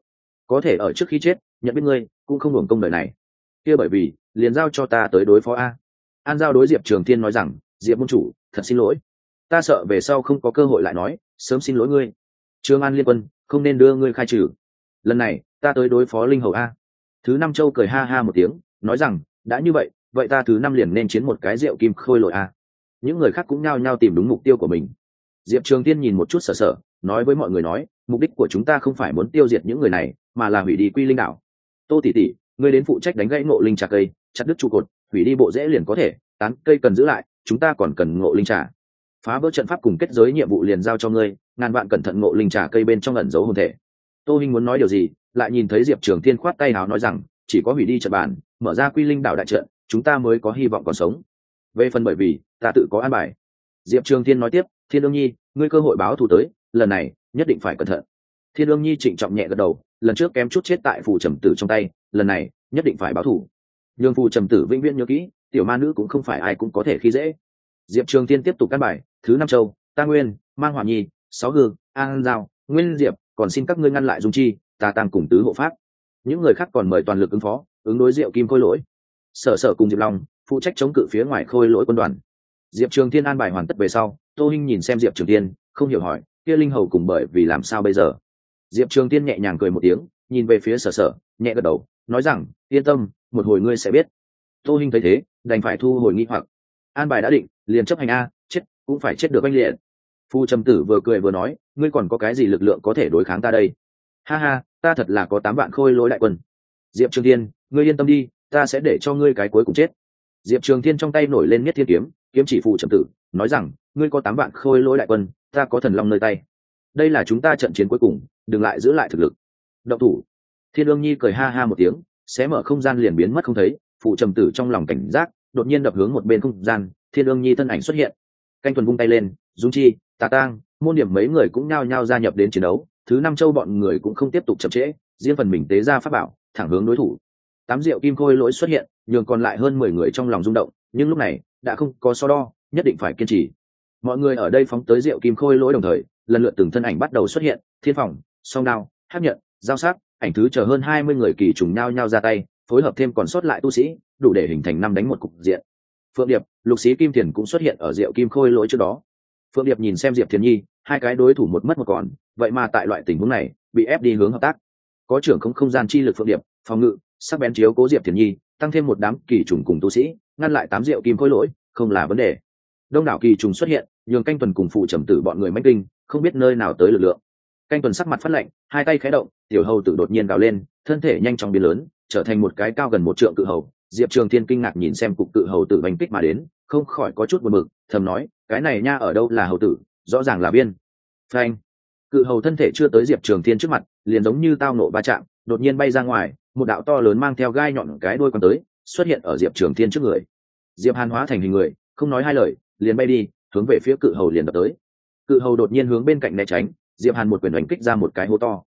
Speaker 1: có thể ở trước khi chết nhận biết ngươi cũng không hưởng công đời này. Kia bởi vì liền giao cho ta tới đối phó a. An Giao đối Diệp Trường Thiên nói rằng, Diệp môn chủ thật xin lỗi, ta sợ về sau không có cơ hội lại nói, sớm xin lỗi ngươi. Trương An liên quân không nên đưa ngươi khai trừ, lần này ta tới đối phó linh hầu a. Thứ Năm Châu cười ha ha một tiếng, nói rằng, đã như vậy vậy ta thứ năm liền nên chiến một cái rượu kim khôi lội a. Những người khác cũng nhao nhao tìm đúng mục tiêu của mình. Diệp Trường Thiên nhìn một chút sở sở, nói với mọi người nói, mục đích của chúng ta không phải muốn tiêu diệt những người này, mà là hủy đi Quy Linh đảo. Tô tỷ tỷ, ngươi đến phụ trách đánh gãy ngộ linh trà cây, chặt đứt trụ cột, hủy đi bộ rễ liền có thể, tán cây cần giữ lại, chúng ta còn cần ngộ linh trà. Phá vỡ trận pháp cùng kết giới nhiệm vụ liền giao cho ngươi, ngàn vạn cẩn thận ngộ linh trà cây bên trong ẩn giấu hồn thể. Tô Hinh muốn nói điều gì, lại nhìn thấy Diệp Trường Thiên khoát tay áo nói rằng, chỉ có hủy đi trận bàn, mở ra Quy Linh đảo đại trận, chúng ta mới có hy vọng còn sống. Về phần bởi vì ta tự có an bài. Diệp Trường Thiên nói tiếp, Thiên Ương Nhi, ngươi cơ hội báo thù tới, lần này nhất định phải cẩn thận. Thiên Ương Nhi trịnh trọng nhẹ gật đầu, lần trước kém chút chết tại phù trầm tử trong tay, lần này nhất định phải báo thù. Nhưng phù trầm tử vĩnh viễn nhớ kỹ, tiểu ma nữ cũng không phải ai cũng có thể khi dễ. Diệp Trường Thiên tiếp tục căn bài, thứ Năm Châu, Ta Nguyên, Mang Hỏa Nhi, Sáu Hư, An Giao, Nguyên Diệp, còn xin các ngươi ngăn lại Dung Chi, Ta Tam cùng tứ hộ pháp. Những người khác còn mời toàn lực ứng phó, ứng đối Diệu Kim Khôi Lỗi. Sở Sở cùng Diệp Long phụ trách chống cự phía ngoài Khôi Lỗi quân đoàn. Diệp Trường Thiên an bài hoàn tất về sau, Tô Hinh nhìn xem Diệp Trường Thiên, không hiểu hỏi, kia linh hầu cùng bởi vì làm sao bây giờ? Diệp Trường Thiên nhẹ nhàng cười một tiếng, nhìn về phía Sở Sở, nhẹ gật đầu, nói rằng, yên tâm, một hồi ngươi sẽ biết. Tô Hinh thấy thế, đành phải thu hồi nghi hoặc. An bài đã định, liền chấp hành a, chết cũng phải chết được anh liền. Phu Trầm Tử vừa cười vừa nói, ngươi còn có cái gì lực lượng có thể đối kháng ta đây? Ha ha, ta thật là có 8 vạn Khôi Lỗi đại quân. Diệp Trường Thiên, ngươi yên tâm đi, ta sẽ để cho ngươi cái cuối cùng chết. Diệp Trường Thiên trong tay nổi lên Nhất Thiên kiếm, kiếm chỉ Phu Trầm Tử, nói rằng, ngươi có 8 vạn Khôi Lỗi đại quân, ta có Thần Long nơi tay. Đây là chúng ta trận chiến cuối cùng, đừng lại giữ lại thực lực. Động thủ. Thiên Ương Nhi cười ha ha một tiếng, xé mở không gian liền biến mất không thấy. Phụ Trầm Tử trong lòng cảnh giác, đột nhiên đập hướng một bên không gian, Thiên Ương Nhi thân ảnh xuất hiện. Canh Tuần vung tay lên, Dung Chi, Tà Tang, Môn Điểm mấy người cũng nhao nhao gia nhập đến chiến đấu. Thứ Năm Châu bọn người cũng không tiếp tục chậm trễ, riêng phần mình tế ra pháp bảo, thẳng hướng đối thủ. 8 Diệu Kim Khôi Lỗi xuất hiện, nhường còn lại hơn 10 người trong lòng rung động, nhưng lúc này đã không có so đo, nhất định phải kiên trì. Mọi người ở đây phóng tới Diệu Kim Khôi Lỗi đồng thời, lần lượt từng thân ảnh bắt đầu xuất hiện, Thiên Phòng, Song Đao, Hắc Nhận, Giao Sắc, Ảnh Thứ chờ hơn 20 người kỳ trùng nhao nhao ra tay, phối hợp thêm còn sót lại tu sĩ, đủ để hình thành 5 đánh 1 cục diện. Phượng Điệp, Lục Xí Kim Tiền cũng xuất hiện ở Diệu Kim Khôi Lỗi trước đó. Phượng Điệp nhìn xem Diệp Thiền Nhi, hai cái đối thủ một mất một còn, vậy mà tại loại tình huống này, bị ép đi hướng hợp tác. Có trưởng không gian chi lực Phượng Điệp, phòng ngự, sắc bén chiếu cố Diệp Thiền Nhi, tăng thêm một đám kỳ trùng cùng tu sĩ, ngăn lại 8 Diệu Kim Khôi Lỗi, không là vấn đề. Đông đảo kỳ trùng xuất hiện, nhường Canh Tuần cùng Phụ Trầm Tử bọn người mãnh kinh, không biết nơi nào tới lực lượng. Canh Tuần sắc mặt phát lạnh, hai tay khẽ động, tiểu hầu tử đột nhiên gào lên, thân thể nhanh chóng biến lớn, trở thành một cái cao gần 1 trượng cự hầu. Diệp Trường Thiên kinh ngạc nhìn xem cục cự hầu tử đánh kích mà đến, không khỏi có chút buồn bực, thầm nói, cái này nha ở đâu là hầu tử, rõ ràng là biên. Phanh! Cự hầu thân thể chưa tới Diệp Trường Thiên trước mặt, liền giống như tao nộ va chạm, đột nhiên bay ra ngoài, một đạo to lớn mang theo gai nhọn cái đuôi quăng tới, xuất hiện ở Diệp Trường Thiên trước người. Diệp Hàn hóa thành hình người, không nói hai lời, liền bay đi, hướng về phía cự hầu liền đập tới. Cự hầu đột nhiên hướng bên cạnh né tránh, Diệp Hàn một quyền đánh kích ra một cái hố to.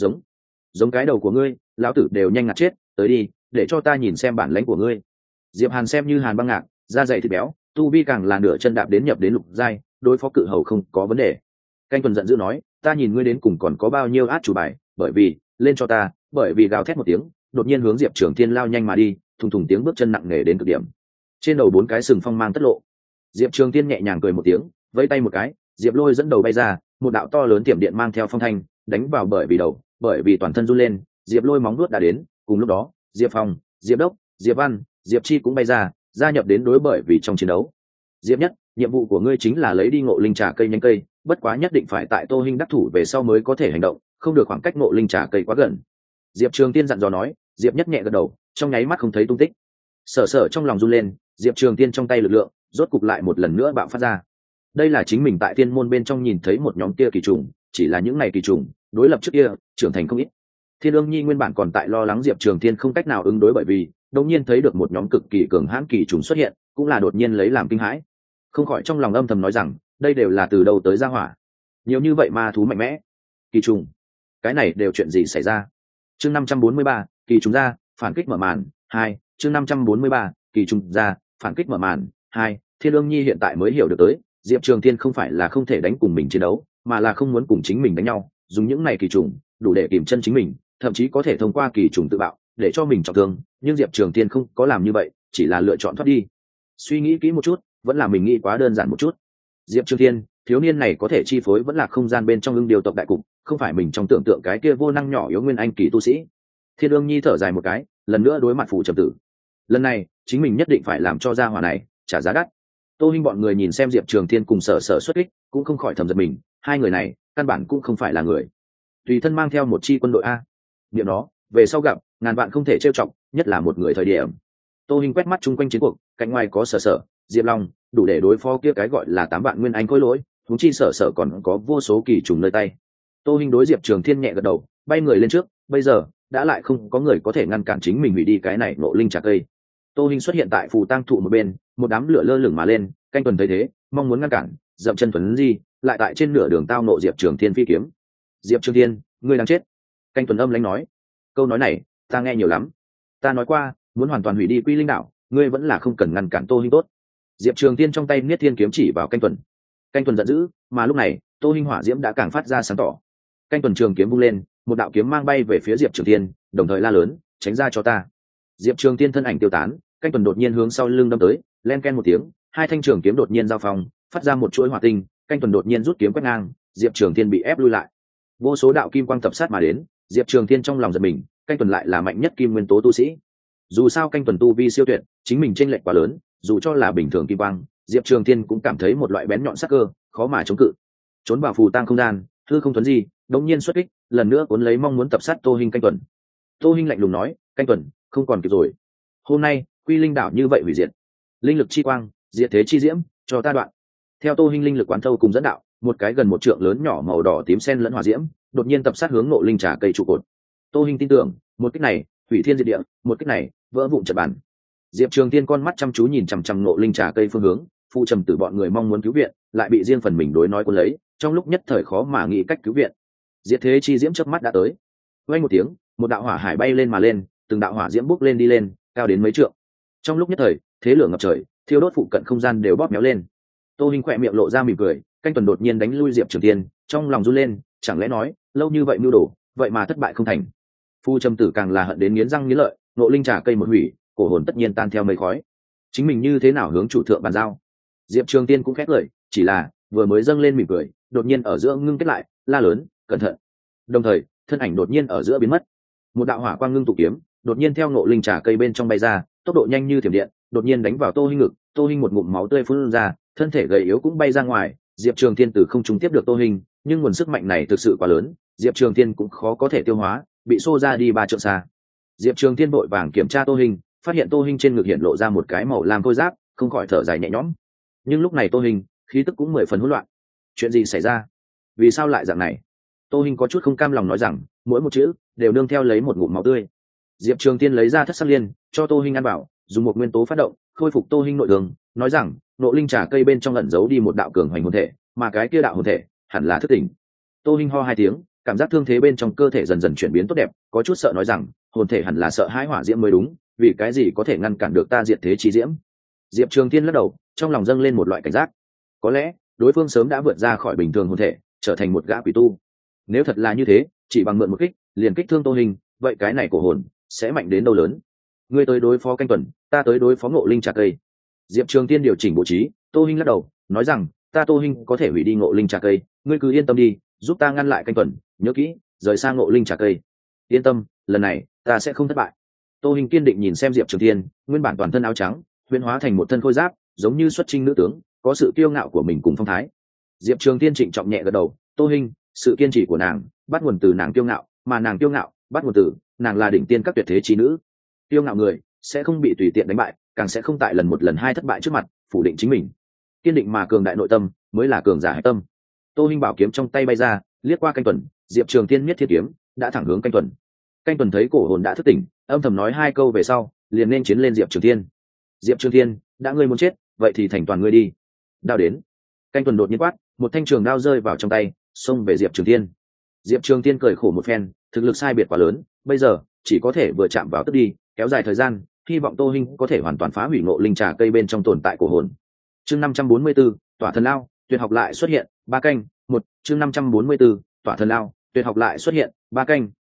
Speaker 1: Giống cái đầu của ngươi, lão tử đều nhanh ngạt chết, tới đi, để cho ta nhìn xem bản lãnh của ngươi. Diệp Hàn xem như Hàn băng ngạc, da dày thịt béo, tu vi càng là nửa chân đạp đến nhập đến lục giai, đối phó cự hầu không có vấn đề. Canh Tuần giận dữ nói, ta nhìn ngươi đến cùng còn có bao nhiêu át chủ bài, bởi vì lên cho ta, bởi vì gào thét một tiếng, đột nhiên hướng Diệp Trường Thiên lao nhanh mà đi, thùng thùng tiếng bước chân nặng nề đến cực điểm. Trên đầu 4 cái sừng phong mang tất lộ. Diệp Trường Thiên nhẹ nhàng cười một tiếng, vẫy tay một cái, Diệp Lôi dẫn đầu bay ra, một đạo to lớn tiệm điện mang theo phong thanh, đánh vào bởi vì đầu, bởi vì toàn thân run lên, Diệp Lôi móng vuốt đã đến, cùng lúc đó, Diệp Phong, Diệp Đốc, Diệp Văn, Diệp Chi cũng bay ra, gia nhập đến đối bởi vì trong chiến đấu. Diệp Nhất, nhiệm vụ của ngươi chính là lấy đi ngộ linh trà cây nhánh cây, bất quá nhất định phải tại Tô Hinh đắc thủ về sau mới có thể hành động, không được khoảng cách ngộ linh trà cây quá gần. Diệp Trường Tiên dặn dò nói. Diệp Nhất nhẹ gật đầu, trong nháy mắt không thấy tung tích. Sở Sở trong lòng run lên, Diệp Trường Tiên trong tay lực lượng rốt cục lại một lần nữa bạo phát ra. Đây là chính mình tại tiên môn bên trong nhìn thấy một nhóm kia kỳ trùng, chỉ là những này kỳ trùng đối lập trước kia trưởng thành không ít. Thiên Ương Nhi nguyên bản còn tại lo lắng Diệp Trường Thiên không cách nào ứng đối, bởi vì đột nhiên thấy được một nhóm cực kỳ cường hãn kỳ trùng xuất hiện, cũng là đột nhiên lấy làm kinh hãi, không khỏi trong lòng âm thầm nói rằng đây đều là từ đâu tới ra hỏa, nhiều như vậy ma thú mạnh mẽ, kỳ trùng, cái này đều chuyện gì xảy ra? Chương 543, kỳ trùng ra, phản kích mở màn 2. Chương 543, kỳ trùng ra, phản kích mở màn 2. Thiên Ương Nhi hiện tại mới hiểu được tới, Diệp Trường Thiên không phải là không thể đánh cùng mình chiến đấu, mà là không muốn cùng chính mình đánh nhau, dùng những này kỳ trùng đủ để kìm chân chính mình, thậm chí có thể thông qua kỳ trùng tự bạo để cho mình trọng thương, nhưng Diệp Trường Thiên không có làm như vậy, chỉ là lựa chọn thoát đi. Suy nghĩ kỹ một chút, vẫn là mình nghĩ quá đơn giản một chút. Diệp Trường Thiên, thiếu niên này có thể chi phối vẫn là không gian bên trong ưng điều tộc đại cục, không phải mình trong tưởng tượng cái kia vô năng nhỏ yếu nguyên anh kỳ tu sĩ. Thiên Ương Nhi thở dài một cái, lần nữa đối mặt Phù Trầm Tử. Lần này, chính mình nhất định phải làm cho gia hỏa này trả giá đắt. Tô Hinh bọn người nhìn xem Diệp Trường Thiên cùng Sở Sở xuất kích, cũng không khỏi thầm giật mình, hai người này, căn bản cũng không phải là người. Tùy thân mang theo một chi quân đội a. Niệm đó, về sau gặp, ngàn vạn không thể trêu chọc, nhất là một người thời điểm. Tô Hinh quét mắt chung quanh chiến cuộc, cạnh ngoài có Sở Sở, Diệp Long, đủ để đối phó kia cái gọi là 8 vạn nguyên anh khối lỗi, huống chi Sở Sở còn có vô số kỳ trùng nơi tay. Tô Hinh đối Diệp Trường Thiên nhẹ gật đầu, bay người lên trước, bây giờ đã lại không có người có thể ngăn cản chính mình hủy đi cái này nộ linh trà cây. Tô Hinh xuất hiện tại phù tang thụ một bên, một đám lửa lơ lửng mà lên, canh tuần thấy thế, mong muốn ngăn cản, dậm chân tuấn di, lại tại trên nửa đường tao nộ Diệp Trường Thiên phi kiếm. Diệp Trường Thiên, ngươi đang chết. Canh tuần âm lãnh nói. Câu nói này, ta nghe nhiều lắm. Ta nói qua, muốn hoàn toàn hủy đi Quy Linh đạo, ngươi vẫn là không cần ngăn cản Tô Hinh tốt. Diệp Trường Thiên trong tay niết thiên kiếm chỉ vào canh tuần. Canh tuần giận dữ, mà lúc này, Tô Hinh hỏa diễm đã càng phát ra sáng tỏ. Canh tuần trường kiếm vung lên, một đạo kiếm mang bay về phía Diệp Trường Thiên, đồng thời la lớn, tránh ra cho ta. Diệp Trường Thiên thân ảnh tiêu tán, canh tuần đột nhiên hướng sau lưng đâm tới, len ken một tiếng, hai thanh trường kiếm đột nhiên giao phong, phát ra một chuỗi hỏa tinh, canh tuần đột nhiên rút kiếm quét ngang, Diệp Trường Thiên bị ép lui lại. Vô số đạo kim quang tập sát mà đến, Diệp Trường Thiên trong lòng giật mình, canh tuần lại là mạnh nhất kim nguyên tố tu sĩ. Dù sao canh tuần tu vi siêu tuyệt, chính mình chênh lệch quá lớn, dù cho là bình thường kim quang, Diệp Trường Thiên cũng cảm thấy một loại bén nhọn sắc cơ, khó mà chống cự. Trốn vào phù tang không gian, hư không thuấn di, đột nhiên xuất kích, lần nữa cuốn lấy mong muốn tập sát Tô Hinh canh tuần. Tô Hinh lạnh lùng nói, canh tuần, không còn kịp rồi. Hôm nay, Quy Linh đảo như vậy hủy diệt. Linh lực chi quang, diệt thế chi diễm, cho ta đoạn. Theo Tô Hinh linh lực quán thâu cùng dẫn đạo, một cái gần một trượng lớn nhỏ màu đỏ tím xen lẫn hỏa diễm, đột nhiên tập sát hướng nộ linh trà cây trụ cột. Tô Hinh tin tưởng, một kích này, hủy thiên diệt địa, một kích này, vỡ vụn trận bàn. Diệp Trường Thiên con mắt chăm chú nhìn chằm chằm nộ linh trà cây phương hướng, phụ trầm tử bọn người mong muốn cứu viện, lại bị riêng phần mình đối nói cuốn lấy, trong lúc nhất thời khó mà nghĩ cách cứu viện. Diệt thế chi diễm chớp mắt đã tới. Vang một tiếng, một đạo hỏa hải bay lên mà lên, từng đạo hỏa diễm bốc lên đi lên, cao đến mấy trượng. Trong lúc nhất thời, thế lửa ngập trời, thiêu đốt phụ cận không gian đều bóp méo lên. Tô Hinh khỏe miệng lộ ra mỉm cười, canh tuần đột nhiên đánh lui Diệp Trường Thiên, trong lòng run lên, chẳng lẽ nói, lâu như vậy mưu đồ, vậy mà thất bại không thành. Phu trầm tử càng là hận đến nghiến răng nghiến lợi, nộ linh trà cây một hủy, cổ hồn tất nhiên tan theo mây khói. Chính mình như thế nào hướng chủ thượng bàn giao? Diệp Trường Thiên cũng khét lời, chỉ là vừa mới dâng lên mỉm cười, đột nhiên ở giữa ngưng kết lại, la lớn, cẩn thận. Đồng thời, thân ảnh đột nhiên ở giữa biến mất. Một đạo hỏa quang ngưng tụ kiếm, đột nhiên theo nộ linh trà cây bên trong bay ra, tốc độ nhanh như thiểm điện, đột nhiên đánh vào Tô Hinh ngực, Tô Hinh một ngụm máu tươi phun ra, thân thể gầy yếu cũng bay ra ngoài. Diệp Trường Thiên từ không trúng tiếp được Tô Hinh, nhưng nguồn sức mạnh này thực sự quá lớn, Diệp Trường Thiên cũng khó có thể tiêu hóa, bị xô ra đi 3 trượng xa. Diệp Trường Thiên vội vàng kiểm tra Tô Hinh, phát hiện Tô Hinh trên ngực hiện lộ ra một cái màu lam khôi giáp, không khỏi thở dài nhẹ nhõm. Nhưng lúc này Tô Hinh, khí tức cũng 10 phần hỗn loạn. Chuyện gì xảy ra? Vì sao lại dạng này? Tô Hinh có chút không cam lòng nói rằng, mỗi một chữ đều nương theo lấy một ngụm máu tươi. Diệp Trường Thiên lấy ra thất sắc liên, cho Tô Hinh ăn bảo, dùng một nguyên tố phát động, khôi phục Tô Hinh nội đường, nói rằng, nộ linh trà cây bên trong ẩn giấu đi một đạo cường hoành hồn thể, mà cái kia đạo hồn thể hẳn là thức tỉnh. Tô Hinh ho 2 tiếng, cảm giác thương thế bên trong cơ thể dần dần chuyển biến tốt đẹp, có chút sợ nói rằng, hồn thể hẳn là sợ hãi hỏa diễm mới đúng, vì cái gì có thể ngăn cản được ta diệt thế chi diễm? Diệp Trường Thiên lắc đầu, trong lòng dâng lên một loại cảnh giác. Có lẽ, đối phương sớm đã vượt ra khỏi bình thường hồn thể, trở thành một gã quỷ tu. Nếu thật là như thế, chỉ bằng mượn một kích, liền kích thương Tô Hinh, vậy cái này của hồn sẽ mạnh đến đâu lớn? Ngươi tới đối phó canh tuần, ta tới đối phó ngộ linh trà cây. Diệp Trường Thiên điều chỉnh bố trí, Tô Hinh lắc đầu, nói rằng, ta Tô Hinh có thể hủy đi ngộ linh trà cây, ngươi cứ yên tâm đi, giúp ta ngăn lại canh tuần, nhớ kỹ, rời sang ngộ linh trà cây. Yên tâm, lần này ta sẽ không thất bại. Tô Hinh kiên định nhìn xem Diệp Trường Thiên, nguyên bản toàn thân áo trắng, huyễn hóa thành một thân khôi giáp, giống như xuất chinh nữ tướng, có sự kiêu ngạo của mình cùng phong thái. Diệp Trường Thiên trịnh trọng nhẹ gật đầu, Tô Hinh, sự kiên trì của nàng bắt nguồn từ nàng kiêu ngạo, mà nàng kiêu ngạo bắt nguồn từ nàng là đỉnh tiên các tuyệt thế trí nữ. Kiêu ngạo người sẽ không bị tùy tiện đánh bại, càng sẽ không tại lần một lần hai thất bại trước mặt phủ định chính mình. Kiên định mà cường đại nội tâm mới là cường giả hải tâm. Tô Hinh bảo kiếm trong tay bay ra, liếc qua canh tuần, Diệp Trường Thiên miết thiết kiếm đã thẳng hướng canh tuần. Canh tuần thấy cổ hồn đã thức tỉnh, âm thầm nói 2 câu về sau, liền nên chiến lên Diệp Trường Thiên. Diệp Trường Thiên, đã ngươi muốn chết, vậy thì thành toàn ngươi đi. Đao đến. Canh tuần đột nhiên quát, một thanh trường đao rơi vào trong tay, xông về Diệp Trường Thiên. Diệp Trường Thiên cười khổ một phen, thực lực sai biệt quá lớn, bây giờ chỉ có thể vừa chạm vào tức đi, kéo dài thời gian, hy vọng Tô Hinh có thể hoàn toàn phá hủy ngộ linh trà cây bên trong tồn tại của hồn. Chương 544, Tỏa thần lao, tuyệt học lại xuất hiện, 3 canh, 1, chương 544, Tỏa thần lao, tuyệt học lại xuất hiện, 3 canh,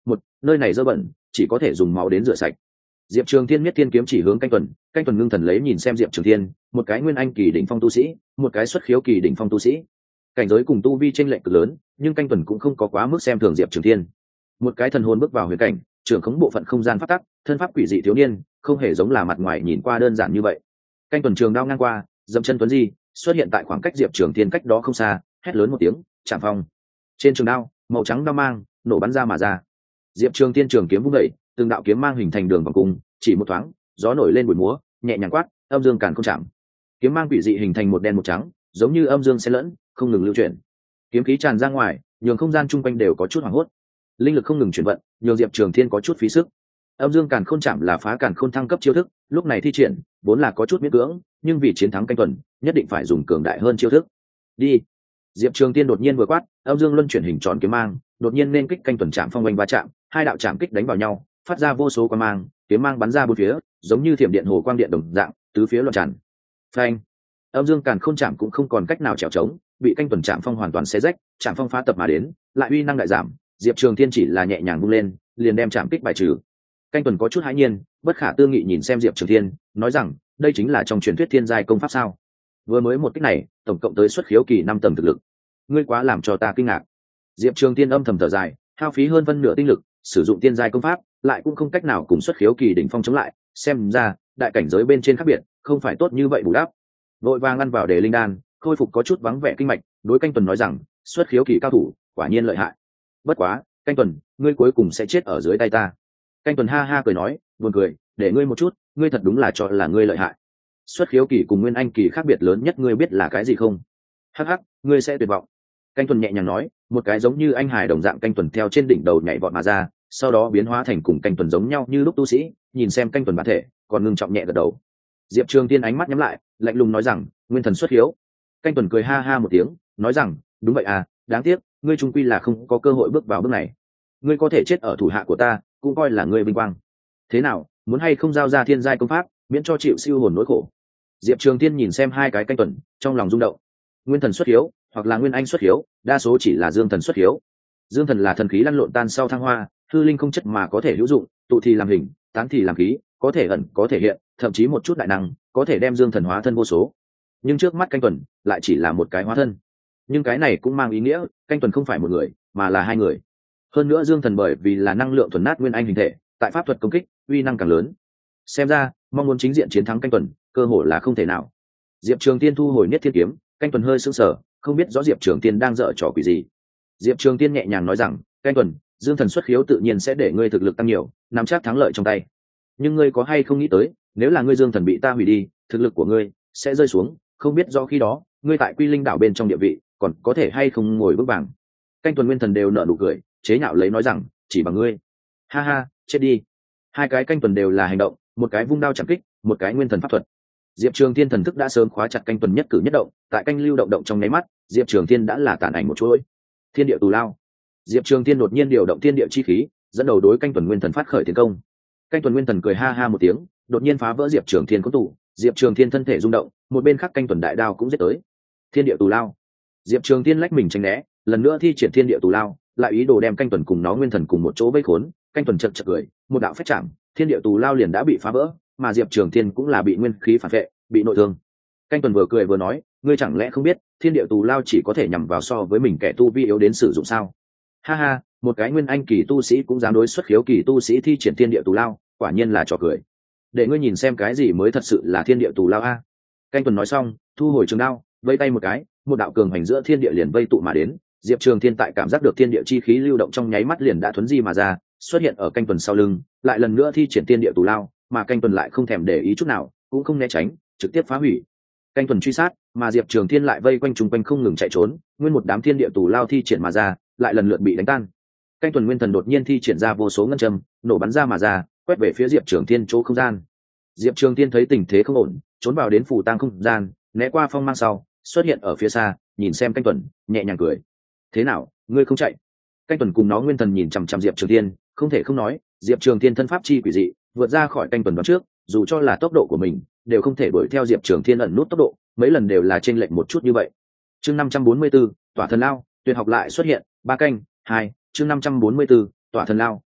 Speaker 1: một nơi này dơ bẩn, chỉ có thể dùng máu đến rửa sạch. Diệp Trường Thiên miết thiên kiếm chỉ hướng Canh Tuần ngưng thần lấy nhìn xem Diệp Trường Thiên, một cái nguyên anh kỳ đỉnh phong tu sĩ, một cái xuất khiếu kỳ đỉnh phong tu sĩ, cảnh giới cùng tu vi chênh lệch cực lớn, nhưng Canh Tuần cũng không có quá mức xem thường Diệp Trường Thiên. Một cái thần hồn bước vào huyền cảnh, trưởng khống bộ phận không gian pháp tắc, thân pháp quỷ dị thiếu niên, không hề giống là mặt ngoài nhìn qua đơn giản như vậy. Canh Tuần trường đao ngang qua, dậm chân tuấn di, xuất hiện tại khoảng cách Diệp Trường Thiên cách đó không xa, hét lớn một tiếng, chạm phong. Trên trường đao, màu trắng đao mang nổ bắn ra mà ra. Diệp Trường Thiên trường kiếm vung đẩy, từng đạo kiếm mang hình thành đường vòng cung, chỉ một thoáng, gió nổi lên bụi múa, nhẹ nhàng quát, âm dương càn không chạm. Kiếm mang quỷ dị hình thành một đen một trắng, giống như âm dương xen lẫn, không ngừng lưu chuyển. Kiếm khí tràn ra ngoài, nhường không gian chung quanh đều có chút hoảng hốt. Linh lực không ngừng chuyển vận, nhường Diệp Trường Thiên có chút phí sức. Âm dương càn khôn chạm là phá càn khôn thăng cấp chiêu thức, lúc này thi triển vốn là có chút miễn cưỡng, nhưng vì chiến thắng Canh Tuần, nhất định phải dùng cường đại hơn chiêu thức. Đi. Diệp Trường Thiên đột nhiên vừa quát, âm dương luân chuyển hình tròn kiếm mang, đột nhiên nên kích Canh Tuần chạm phong oanh va chạm, hai đạo chạm kích đánh vào nhau, phát ra vô số quang mang, kiếm mang bắn ra bốn phía, giống như thiểm điện hồ quang điện đồng dạng, tứ phía loạn tràn. Phanh. Âm dương càn khôn chạm cũng không còn cách nào trèo trống, bị Canh Tuần chạm phong hoàn toàn xé rách, chạm phong phá tập mà đến, lại uy năng đại giảm, Diệp Trường Thiên chỉ là nhẹ nhàng vung lên, liền đem chạm kích bài trừ. Canh Tuần có chút hãi nhiên, bất khả tư nghị nhìn xem Diệp Trường Thiên, nói rằng, đây chính là trong truyền thuyết thiên giai công pháp sao? Vừa mới một kích này, tổng cộng tới xuất khiếu kỳ 5 tầng thực lực. Ngươi quá làm cho ta kinh ngạc. Diệp Trường Thiên âm thầm thở dài, hao phí hơn phân nửa tinh lực, sử dụng thiên giai công pháp, lại cũng không cách nào cùng xuất khiếu kỳ đỉnh phong chống lại, xem ra, đại cảnh giới bên trên khác biệt, không phải tốt như vậy bù đắp. Vội vàng ăn vào để linh đan, khôi phục có chút vắng vẻ kinh mạch, đối Canh Tuần nói rằng, xuất khiếu kỳ cao thủ, quả nhiên lợi hại. Bất quá, Canh Tuần, ngươi cuối cùng sẽ chết ở dưới tay ta. Canh Tuần ha ha cười nói, buồn cười, để ngươi một chút, ngươi thật đúng là cho là ngươi lợi hại. Xuất khiếu kỳ cùng nguyên anh kỳ khác biệt lớn nhất ngươi biết là cái gì không? Hắc hắc, ngươi sẽ tuyệt vọng. Canh Tuần nhẹ nhàng nói, một cái giống như anh hài đồng dạng Canh Tuần theo trên đỉnh đầu nhảy vọt mà ra, sau đó biến hóa thành cùng Canh Tuần giống nhau như lúc tu sĩ, nhìn xem Canh Tuần bản thể, còn ngưng trọng nhẹ gật đầu. Diệp Trường Thiên ánh mắt nhắm lại, lạnh lùng nói rằng, nguyên thần xuất hiếu. Canh Tuần cười ha ha một tiếng, nói rằng, đúng vậy à, đáng tiếc, ngươi trung quy là không có cơ hội bước vào bước này. Ngươi có thể chết ở thủ hạ của ta, cũng coi là ngươi vinh quang. Thế nào, muốn hay không giao ra thiên giai công pháp, miễn cho chịu siêu hồn nỗi khổ. Diệp Trường Thiên nhìn xem hai cái Canh Tuần, trong lòng rung động. Nguyên thần xuất hiếu, hoặc là nguyên anh xuất hiếu, đa số chỉ là dương thần xuất hiếu. Dương thần là thần khí lăn lộn tan sau thăng hoa, hư linh không chất mà có thể hữu dụng, tụ thì làm hình, tán thì làm khí, có thể ẩn, có thể hiện, thậm chí một chút đại năng, có thể đem dương thần hóa thân vô số. Nhưng trước mắt Canh Tuần lại chỉ là một cái hóa thân. Nhưng cái này cũng mang ý nghĩa, Canh Tuần không phải một người, mà là hai người. Hơn nữa dương thần bởi vì là năng lượng thuần nát nguyên anh hình thể, tại pháp thuật công kích, uy năng càng lớn. Xem ra, mong muốn chính diện chiến thắng Canh Tuần, cơ hội là không thể nào. Diệp Trường Thiên thu hồi Niết Thiên kiếm, Canh Tuần hơi sững sờ, không biết rõ Diệp Trường Thiên đang dở trò quỷ gì. Diệp Trường Thiên nhẹ nhàng nói rằng, Canh Tuần, dương thần xuất khiếu tự nhiên sẽ để ngươi thực lực tăng nhiều, nắm chắc thắng lợi trong tay. Nhưng ngươi có hay không nghĩ tới, nếu là ngươi dương thần bị ta hủy đi, thực lực của ngươi sẽ rơi xuống, không biết do khi đó, ngươi tại Quy Linh đảo bên trong địa vị, còn có thể hay không ngồi vững vàng. Canh Tuần nguyên thần đều nở nụ cười, chế nhạo lấy nói rằng, chỉ bằng ngươi. Ha ha, chết đi. Hai cái Canh Tuần đều là hành động, một cái vung đao chạm kích, một cái nguyên thần pháp thuật. Diệp Trường Thiên thần thức đã sớm khóa chặt Canh Tuần nhất cử nhất động, tại canh lưu động trong nháy mắt, Diệp Trường Thiên đã là tàn ảnh một chuỗi. Thiên địa tù lao. Diệp Trường Thiên đột nhiên điều động thiên địa chi khí, dẫn đầu đối Canh Tuần nguyên thần phát khởi tiến công. Canh Tuần nguyên thần cười ha ha một tiếng, đột nhiên phá vỡ Diệp Trường Thiên cố tụ, Diệp Trường Thiên thân thể rung động, một bên khác Canh Tuần đại đao cũng giết tới. Thiên địa tù lao. Diệp Trường Thiên lách mình tránh né, lần nữa thi triển thiên địa tù lao, lại ý đồ đem Canh Tuần cùng nó nguyên thần cùng một chỗ vây khốn. Canh Tuần chật chật cười, một đạo phách chạm, thiên địa tù lao liền đã bị phá vỡ, mà Diệp Trường Thiên cũng là bị nguyên khí phản vệ, bị nội thương. Canh Tuần vừa cười vừa nói, ngươi chẳng lẽ không biết, thiên địa tù lao chỉ có thể nhằm vào so với mình kẻ tu vi yếu đến sử dụng sao? Ha ha, một cái nguyên anh kỳ tu sĩ cũng dám đối xuất khiếu kỳ tu sĩ thi triển thiên địa tù lao, quả nhiên là trò cười. Để ngươi nhìn xem cái gì mới thật sự là thiên địa tù lao a. Canh Tuần nói xong, thu hồi trường đao, vây tay một cái, một đạo cường hành giữa thiên địa liền vây tụ mà đến. Diệp Trường Thiên tại cảm giác được thiên địa chi khí lưu động trong nháy mắt liền đã thuấn di mà ra, xuất hiện ở Canh Tuần sau lưng, lại lần nữa thi triển thiên địa tù lao, mà Canh Tuần lại không thèm để ý chút nào, cũng không né tránh, trực tiếp phá hủy. Canh Tuần truy sát, mà Diệp Trường Thiên lại vây quanh chung quanh không ngừng chạy trốn, nguyên một đám thiên địa tù lao thi triển mà ra, lại lần lượt bị đánh tan. Canh Tuần nguyên thần đột nhiên thi triển ra vô số ngân châm, nổ bắn ra mà ra, quét về phía Diệp Trường Thiên chỗ không gian. Diệp Trường Thiên thấy tình thế không ổn, trốn vào đến phủ tang không gian, né qua phong mang sau, xuất hiện ở phía xa, nhìn xem Canh Tuần, nhẹ nhàng cười. Thế nào, ngươi không chạy? Canh Tuần cùng nó nguyên thần nhìn chằm chằm Diệp Trường Thiên, không thể không nói, Diệp Trường Thiên thân pháp chi quỷ dị, vượt ra khỏi Canh Tuần đoán trước, dù cho là tốc độ của mình, đều không thể đuổi theo Diệp Trường Thiên ẩn nút tốc độ, mấy lần đều là chênh lệch một chút như vậy. Chương 544, Tỏa thần lao, tuyệt học lại xuất hiện, ba canh, 2, chương 544, Tỏa thần lao,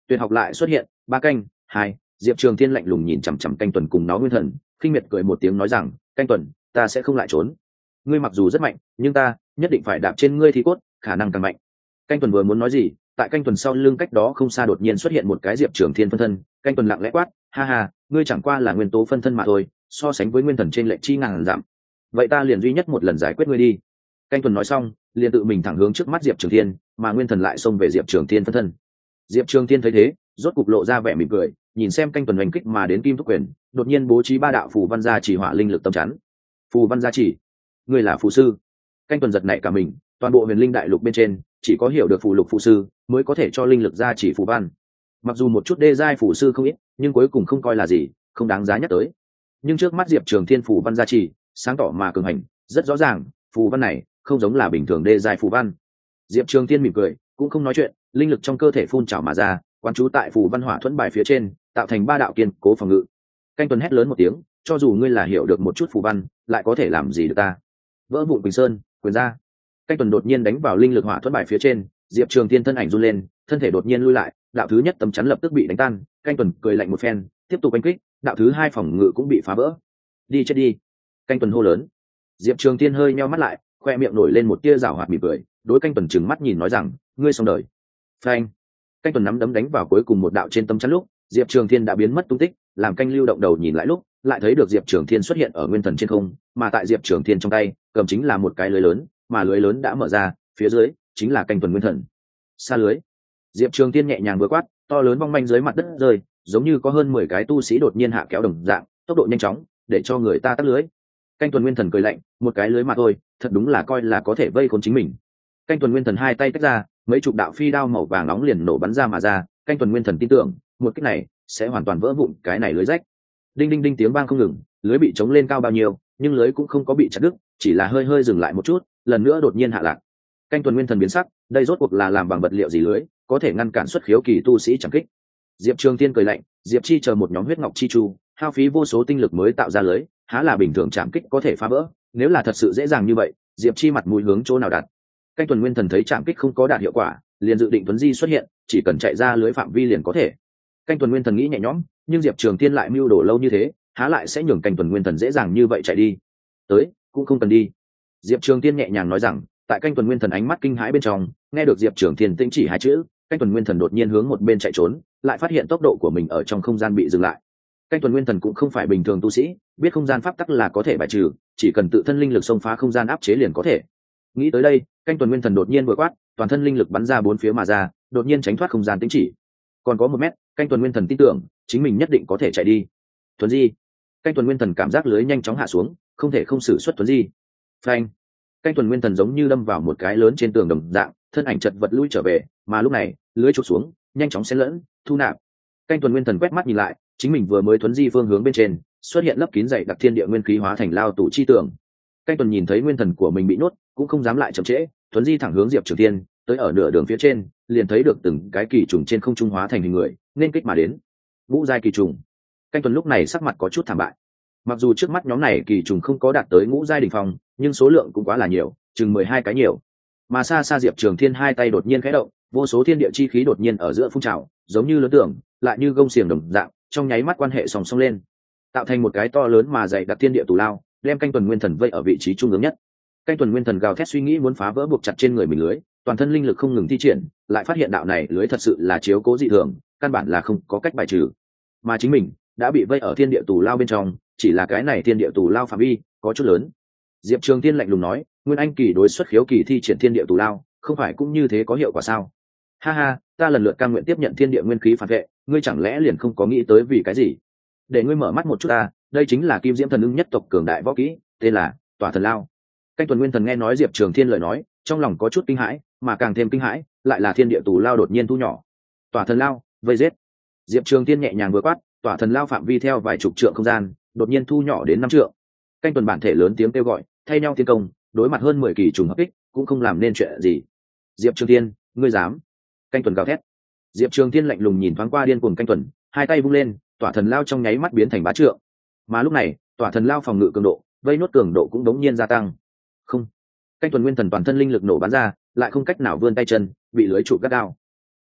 Speaker 1: tuyệt học lại xuất hiện. 3 canh 2. Diệp Trường Thiên lạnh lùng nhìn chằm chằm Canh Tuần cùng nó nguyên thần, khinh miệt cười một tiếng nói rằng, Canh Tuần, ta sẽ không lại trốn. Ngươi mặc dù rất mạnh, nhưng ta nhất định phải đạp trên ngươi thi cốt, khả năng càng mạnh. Canh Tuần vừa muốn nói gì, tại Canh Tuần sau lưng cách đó không xa đột nhiên xuất hiện một cái Diệp Trường Thiên phân thân. Canh Tuần lặng lẽ quát, ha ha, ngươi chẳng qua là nguyên tố phân thân mà thôi, so sánh với nguyên thần trên lệnh chi ngàn giảm. Vậy ta liền duy nhất một lần giải quyết ngươi đi. Canh Tuần nói xong, liền tự mình thẳng hướng trước mắt Diệp Trường Thiên, mà nguyên thần lại xông về Diệp Trường Thiên phân thân. Diệp Trường Thiên thấy thế, rốt cục lộ ra vẻ mỉm cười, nhìn xem Canh Tuần hành kích mà đến kim thúc quyền, đột nhiên bố trí 3 đạo phù văn gia chỉ hỏa linh lực tâm chắn. Phù văn gia chỉ, ngươi là phù sư? Canh Tuần giật nảy cả mình, toàn bộ huyền linh đại lục bên trên, chỉ có hiểu được phù lục phù sư mới có thể cho linh lực gia chỉ phù văn. Mặc dù một chút đê giai phù sư không ít, nhưng cuối cùng không coi là gì, không đáng giá nhắc tới. Nhưng trước mắt Diệp Trường Thiên phù văn gia chỉ, sáng tỏ mà cường hành, rất rõ ràng, phù văn này không giống là bình thường đê giai phù văn. Diệp Trường Thiên mỉm cười, cũng không nói chuyện, linh lực trong cơ thể phun trào mà ra, quán trú tại phù văn hỏa thuẫn bài phía trên, tạo thành 3 đạo kiên cố phòng ngự. Canh Tuần hét lớn một tiếng, cho dù ngươi là hiểu được một chút phù văn, lại có thể làm gì được ta? Vỡ vụn Quỳnh Sơn, quyền ra. Canh Tuần đột nhiên đánh vào linh lực hỏa thuẫn bài phía trên, Diệp Trường Thiên thân ảnh run lên, thân thể đột nhiên lui lại, đạo thứ nhất tấm chắn lập tức bị đánh tan. Canh Tuần cười lạnh một phen, tiếp tục đánh kích, đạo thứ 2 phòng ngự cũng bị phá vỡ. Đi chết đi! Canh Tuần hô lớn. Diệp Trường Thiên hơi nheo mắt lại, khoe miệng nổi lên một tia giảo hoạt mỉm cười, đối Canh Tuần trừng mắt nhìn nói rằng, ngươi xong đời. Phanh! Canh Tuần nắm đấm đánh vào cuối cùng một đạo trên tấm chắn lúc, Diệp Trường Thiên đã biến mất tung tích, làm Canh Lưu động đầu nhìn lại lúc, lại thấy được Diệp Trường Thiên xuất hiện ở nguyên thần trên không, mà tại Diệp Trường Thiên trong tay, cầm chính là một cái lưới lớn, mà lưới lớn đã mở ra, phía dưới chính là Canh Tuần nguyên thần. Xa lưới. Diệp Trường Thiên nhẹ nhàng vừa quát, to lớn vong manh dưới mặt đất rơi, giống như có hơn 10 cái tu sĩ đột nhiên hạ kéo đồng dạng, tốc độ nhanh chóng, để cho người ta tắt lưới. Canh Tuần nguyên thần cười lạnh, một cái lưới mà thôi, thật đúng là coi là có thể vây khốn chính mình. Canh Tuần nguyên thần hai tay tách ra, mấy chục đạo phi đao màu vàng nóng liền nổ bắn ra mà ra. Canh Tuần nguyên thần tin tưởng, một kích này sẽ hoàn toàn vỡ vụn cái này lưới rách. Đinh đinh đinh tiếng vang không ngừng, lưới bị chống lên cao bao nhiêu, nhưng lưới cũng không có bị chặt đứt, chỉ là hơi hơi dừng lại một chút, lần nữa đột nhiên hạ lạc. Canh Tuần nguyên thần biến sắc, đây rốt cuộc là làm bằng vật liệu gì lưới, có thể ngăn cản xuất khiếu kỳ tu sĩ chẳng kích. Diệp Trường Thiên cười lạnh, Diệp Chi chờ một nhóm huyết ngọc chi chu, hao phí vô số tinh lực mới tạo ra lưới, há là bình thường chạm kích có thể phá vỡ, nếu là thật sự dễ dàng như vậy, Diệp Chi mặt mũi hướng chỗ nào đặt. Canh Tuần nguyên thần thấy chạm kích không có đạt hiệu quả, liền dự định tuấn di xuất hiện, chỉ cần chạy ra lưới phạm vi liền có thể. Canh Tuần nguyên thần nghĩ nhẹ nhõm, nhưng Diệp Trường Thiên lại mưu đồ lâu như thế, há lại sẽ nhường Canh Tuần nguyên thần dễ dàng như vậy chạy đi? Tới, cũng không cần đi. Diệp Trường Thiên nhẹ nhàng nói rằng, tại Canh Tuần nguyên thần ánh mắt kinh hãi bên trong, nghe được Diệp Trường Thiên tĩnh chỉ 2 chữ, Canh Tuần nguyên thần đột nhiên hướng một bên chạy trốn, lại phát hiện tốc độ của mình ở trong không gian bị dừng lại. Canh Tuần nguyên thần cũng không phải bình thường tu sĩ, biết không gian pháp tắc là có thể bài trừ, chỉ cần tự thân linh lực xông phá không gian áp chế liền có thể. Nghĩ tới đây, Canh Tuần nguyên thần đột nhiên vừa quát, toàn thân linh lực bắn ra 4 phía mà ra, đột nhiên tránh thoát không gian tĩnh chỉ. Còn có 1 mét, Canh Tuần nguyên thần tin tưởng chính mình nhất định có thể chạy đi. Thuấn di. Canh Tuần nguyên thần cảm giác lưới nhanh chóng hạ xuống, không thể không sử xuất thuấn di. Phanh. Canh Tuần nguyên thần giống như đâm vào một cái lớn trên tường đồng dạng, thân ảnh chật vật lui trở về, mà lúc này lưới trục xuống, nhanh chóng xen lẫn, thu nạp. Canh Tuần nguyên thần quét mắt nhìn lại, chính mình vừa mới thuấn di phương hướng bên trên xuất hiện lấp kín dày đặc thiên địa nguyên khí hóa thành lao tủ chi tường. Canh Tuần nhìn thấy nguyên thần của mình bị nhốt, cũng không dám lại chậm trễ, thuấn di thẳng hướng Diệp Trường Thiên, tới ở nửa đường phía trên, liền thấy được từng cái kỳ trùng trên không trung hóa thành hình người, nên kích mà đến. Ngũ giai kỳ trùng. Canh Tuần lúc này sắc mặt có chút thảm bại. Mặc dù trước mắt nhóm này kỳ trùng không có đạt tới ngũ giai đỉnh phong, nhưng số lượng cũng quá là nhiều, chừng 12 cái nhiều. Mà xa xa Diệp Trường Thiên hai tay đột nhiên khẽ động, vô số thiên địa chi khí đột nhiên ở giữa phun trào, giống như lớn tưởng, lại như gông xiềng đồng dạng, trong nháy mắt quan hệ song song lên, tạo thành một cái to lớn mà dày đặc thiên địa tù lao, đem Canh Tuần nguyên thần vây ở vị trí trung ương nhất. Canh Tuần nguyên thần gào thét suy nghĩ muốn phá vỡ buộc chặt trên người mình lưới, toàn thân linh lực không ngừng thi triển, lại phát hiện đạo này lưới thật sự là chiếu cố dị thường, căn bản là không có cách bài trừ. Mà chính mình đã bị vây ở thiên địa tù lao bên trong, chỉ là cái này thiên địa tù lao phạm vi có chút lớn. Diệp Trường Thiên lạnh lùng nói, Nguyên Anh kỳ đối xuất khiếu kỳ thi triển thiên địa tù lao, không phải cũng như thế có hiệu quả sao? Ha ha, ta lần lượt cam nguyện tiếp nhận thiên địa nguyên khí phản vệ, ngươi chẳng lẽ liền không có nghĩ tới vì cái gì? Để ngươi mở mắt một chút ta, đây chính là Kim Diễm Thần Ưng nhất tộc cường đại võ kỹ, tên là Tỏa Thần Lao. Canh Tuần nguyên thần nghe nói Diệp Trường Thiên lời nói, trong lòng có chút kinh hãi, mà càng thêm kinh hãi, lại là thiên địa tù lao đột nhiên thu nhỏ. Tỏa Thần Lao, vây giết. Diệp Trường Thiên nhẹ nhàng vừa quát, Tỏa Thần Lao phạm vi theo vài chục trượng không gian, đột nhiên thu nhỏ đến 5 trượng. Canh Tuần bản thể lớn tiếng kêu gọi, thay nhau tiến công, đối mặt hơn 10 kỳ trùng hợp kích, cũng không làm nên chuyện gì. Diệp Trường Thiên, ngươi dám? Canh Tuần gào thét. Diệp Trường Thiên lạnh lùng nhìn thoáng qua điên cuồng Canh Tuần, hai tay vung lên, Tỏa Thần Lao trong nháy mắt biến thành bá trượng. Mà lúc này, Tỏa Thần Lao phòng ngự cường độ, vây nốt cường độ cũng đống nhiên gia tăng. Không. Canh Tuần nguyên thần toàn thân linh lực nổ bắn ra, lại không cách nào vươn tay chân, bị lưới trụ gắt gao.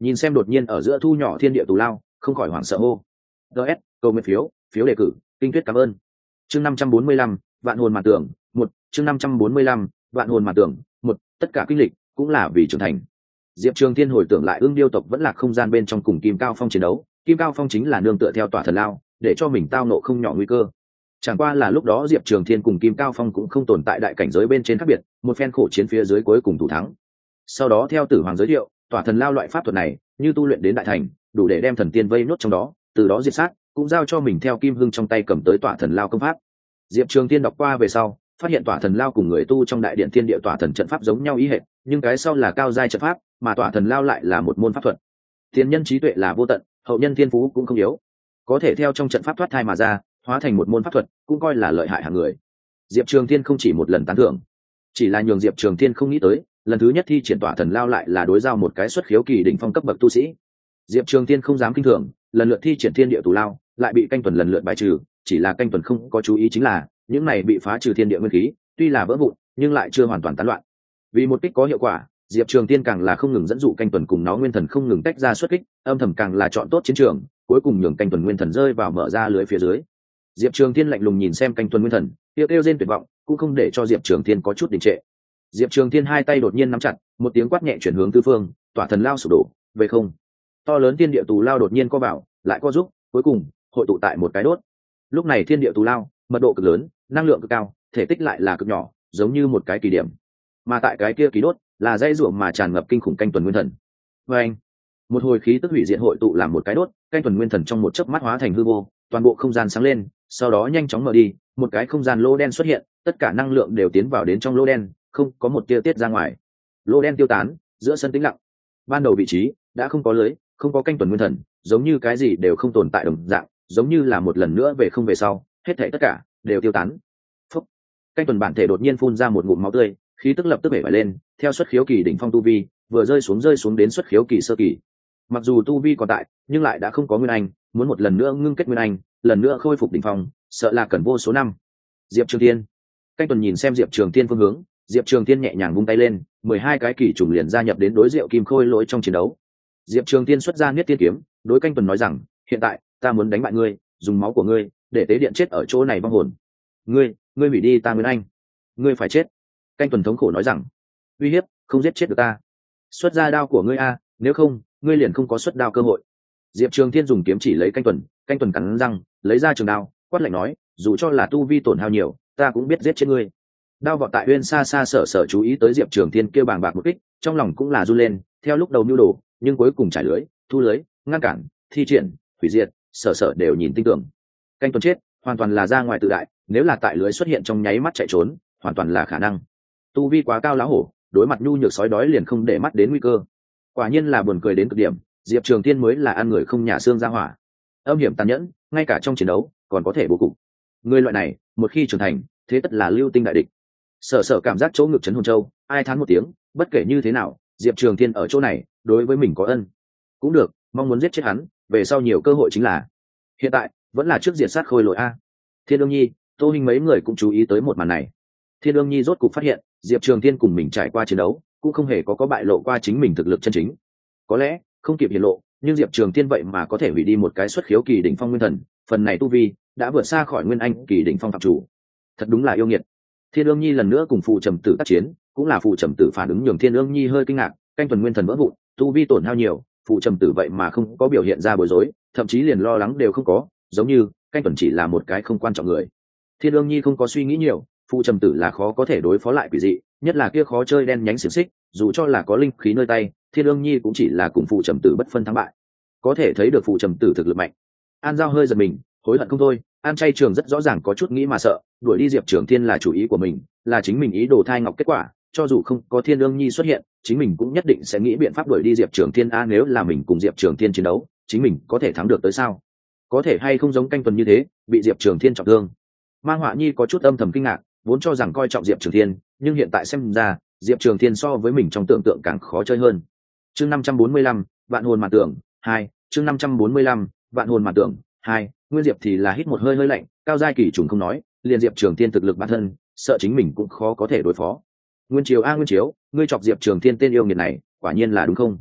Speaker 1: Nhìn xem đột nhiên ở giữa thu nhỏ thiên địa tù lao, không khỏi hoảng sợ hô. ts câu nguyện phiếu đề cử, kinh tuyết cảm ơn. Chương 545, vạn hồn màn tưởng một. Chương 545, vạn hồn màn tưởng một. Tất cả kinh lịch cũng là vì trưởng thành. Diệp Trường Thiên hồi tưởng lại Ưng Điêu tộc vẫn là không gian bên trong cùng Kim Cao Phong chiến đấu, Kim Cao Phong chính là nương tựa theo tỏa thần lao, để cho mình tao nộ không nhỏ nguy cơ. Chẳng qua là lúc đó Diệp Trường Thiên cùng Kim Cao Phong cũng không tồn tại đại cảnh giới bên trên khác biệt, một phen khổ chiến phía dưới cuối cùng thủ thắng. Sau đó theo Tử Hoàng giới thiệu, tỏa thần lao loại pháp thuật này, như tu luyện đến đại thành, đủ để đem thần tiên vây nốt trong đó, từ đó diệt sát, cũng giao cho mình theo Kim Hưng trong tay cầm tới tỏa thần lao công pháp. Diệp Trường Thiên đọc qua về sau, phát hiện tỏa thần lao cùng người tu trong đại điện thiên địa tỏa thần trận pháp giống nhau ý hệt, nhưng cái sau là cao giai trận pháp, mà tỏa thần lao lại là một môn pháp thuật. Tiền nhân trí tuệ là vô tận, hậu nhân thiên phú cũng không yếu, có thể theo trong trận pháp thoát thai mà ra, hóa thành một môn pháp thuật, cũng coi là lợi hại hạng người. Diệp Trường Thiên không chỉ một lần tán thưởng, chỉ là nhường Diệp Trường Thiên không nghĩ tới, lần thứ nhất thi triển tỏa thần lao lại là đối giao một cái xuất khiếu kỳ đỉnh phong cấp bậc tu sĩ. Diệp Trường Thiên không dám kinh thường, lần lượt thi triển thiên địa tù lao, lại bị canh tuần lần lượt bài trừ, chỉ là canh tuần không có chú ý chính là, những này bị phá trừ thiên địa nguyên khí, tuy là vỡ vụn, nhưng lại chưa hoàn toàn tán loạn. Vì một kích có hiệu quả, Diệp Trường Thiên càng là không ngừng dẫn dụ canh tuần cùng nó nguyên thần không ngừng tách ra xuất kích, âm thầm càng là chọn tốt chiến trường, cuối cùng nhường canh tuần nguyên thần rơi vào mở ra lưới phía dưới. Diệp Trường Thiên lạnh lùng nhìn xem canh tuần nguyên thần, kêu rên tuyệt vọng, cũng không để cho Diệp Trường Thiên có chút đình trệ. Diệp Trường Thiên hai tay đột nhiên nắm chặt, một tiếng quát nhẹ chuyển hướng tứ phương, tỏa thần lao sụp đổ, về không. To lớn thiên địa tù lao đột nhiên co vào, lại co giúp, cuối cùng hội tụ tại một cái đốt. Lúc này thiên địa tù lao, mật độ cực lớn, năng lượng cực cao, thể tích lại là cực nhỏ, giống như một cái kỳ điểm. Mà tại cái kia kỳ đốt, là dây ruộng mà tràn ngập kinh khủng canh tuần nguyên thần. Và anh, một hồi khí tức hủy diệt hội tụ làm một cái đốt, canh tuần nguyên thần trong một chớp mắt hóa thành hư vô, toàn bộ không gian sáng lên, sau đó nhanh chóng mở đi, một cái không gian lỗ đen xuất hiện, tất cả năng lượng đều tiến vào đến trong lỗ đen, không có một tia tiết ra ngoài. Lỗ đen tiêu tán, giữa sân tĩnh lặng. Ban đầu vị trí đã không có lưới, không có canh tuần nguyên thần, giống như cái gì đều không tồn tại đồng dạng, giống như là một lần nữa về không về sau, hết thảy tất cả đều tiêu tán. Phúc. Canh tuần bản thể đột nhiên phun ra một ngụm máu tươi, khí tức lập tức bể bại lên, theo xuất khiếu kỳ đỉnh phong tu vi, vừa rơi xuống đến xuất khiếu kỳ sơ kỳ. Mặc dù tu vi còn tại, nhưng lại đã không có nguyên anh, muốn một lần nữa ngưng kết nguyên anh, lần nữa khôi phục đỉnh phong, sợ là cần vô số năm. Diệp Trường Thiên. Canh tuần nhìn xem Diệp Trường Thiên phương hướng, Diệp Trường Thiên nhẹ nhàng vung tay lên, 12 cái kỳ trùng liền gia nhập đến đối Diệu Kim Khôi Lỗi trong chiến đấu. Diệp Trường Thiên xuất ra Niết Tiên kiếm, đối canh tuần nói rằng, hiện tại ta muốn đánh bại ngươi, dùng máu của ngươi để tế điện chết ở chỗ này vong hồn. Ngươi hủy đi ta nguyên anh, ngươi phải chết. Canh tuần thống khổ nói rằng, uy hiếp không giết chết được ta, xuất ra đao của ngươi a, nếu không ngươi liền không có xuất đao cơ hội. Diệp Trường Thiên dùng kiếm chỉ lấy canh tuần cắn răng lấy ra trường đao, quát lạnh nói, dù cho là tu vi tổn hao nhiều, ta cũng biết giết chết ngươi. Đao vọt tại Uyên xa xa sở chú ý tới Diệp Trường Thiên kêu bàng bạc một kích, trong lòng cũng là run lên, theo lúc đầu nưu đồ, nhưng cuối cùng trải lưới, thu lưới, ngăn cản, thi triển, hủy diệt, sở đều nhìn tinh tưởng. Canh tuần chết, hoàn toàn là ra ngoài tự đại, nếu là tại lưới xuất hiện trong nháy mắt chạy trốn, hoàn toàn là khả năng. Tu vi quá cao lá hổ, đối mặt nhu nhược sói đói liền không để mắt đến nguy cơ. Quả nhiên là buồn cười đến cực điểm, Diệp Trường Thiên mới là ăn người không nhà xương ra hỏa. Âm hiểm tàn nhẫn, ngay cả trong chiến đấu còn có thể bố cục. Người loại này, một khi trưởng thành, thế tất là lưu tinh đại địch. Sở cảm giác chỗ ngực chấn hồn châu, ai thán một tiếng, bất kể như thế nào, Diệp Trường Thiên ở chỗ này, đối với mình có ân. Cũng được, mong muốn giết chết hắn, về sau nhiều cơ hội chính là. Hiện tại, vẫn là trước diệt sát Khôi Lỗi a. Thiên Ương Nhi, Tô Hinh mấy người cũng chú ý tới một màn này. Thiên Ương Nhi rốt cục phát hiện, Diệp Trường Thiên cùng mình trải qua chiến đấu, cũng không hề có bại lộ qua chính mình thực lực chân chính. Có lẽ không kịp hiển lộ, nhưng Diệp Trường Thiên vậy mà có thể hủy đi một cái xuất khiếu kỳ đỉnh phong nguyên thần, phần này tu vi đã vượt xa khỏi nguyên anh kỳ đỉnh phong phạm chủ. Thật đúng là yêu nghiệt. Thiên Ương Nhi lần nữa cùng Phù Trầm Tử tác chiến, cũng là Phù Trầm Tử phản ứng nhường Thiên Ương Nhi hơi kinh ngạc, canh tuần nguyên thần vỡ vụn, tu vi tổn hao nhiều, Phù Trầm Tử vậy mà không có biểu hiện ra bối rối, thậm chí liền lo lắng đều không có, giống như canh tuần chỉ là một cái không quan trọng người. Thiên Ương Nhi không có suy nghĩ nhiều, Phù Trầm Tử là khó có thể đối phó lại quỷ dị, nhất là kia khó chơi đen nhánh xiềng xích, dù cho là có linh khí nơi tay, Thiên Ương Nhi cũng chỉ là cùng Phù Trầm Tử bất phân thắng bại. Có thể thấy được Phù Trầm Tử thực lực mạnh. An Giao hơi giật mình, hối hận không thôi, An Chay Trường rất rõ ràng có chút nghĩ mà sợ, đuổi đi Diệp Trường Thiên là chủ ý của mình, là chính mình ý đồ thai ngọc kết quả, cho dù không có Thiên Ương Nhi xuất hiện, chính mình cũng nhất định sẽ nghĩ biện pháp đuổi đi Diệp Trường Thiên a, nếu là mình cùng Diệp Trường Thiên chiến đấu, chính mình có thể thắng được tới sao? Có thể hay không giống canh tuần như thế, bị Diệp Trường Thiên trọng thương. Mang Họa Nhi có chút âm thầm kinh ngạc, vốn cho rằng coi trọng Diệp Trường Thiên, nhưng hiện tại xem ra, Diệp Trường Thiên so với mình trong tưởng tượng càng khó chơi hơn. Chương 545, vạn hồn màn tưởng 2, chương 545, vạn hồn màn tưởng 2, Nguyên Diệp thì là hít một hơi lạnh, cao giai kỳ trùng không nói, liền Diệp Trường Thiên thực lực bản thân, sợ chính mình cũng khó có thể đối phó. Nguyên Chiếu a Nguyên Chiếu, ngươi chọc Diệp Trường Thiên tên yêu nghiệt này, quả nhiên là đúng không?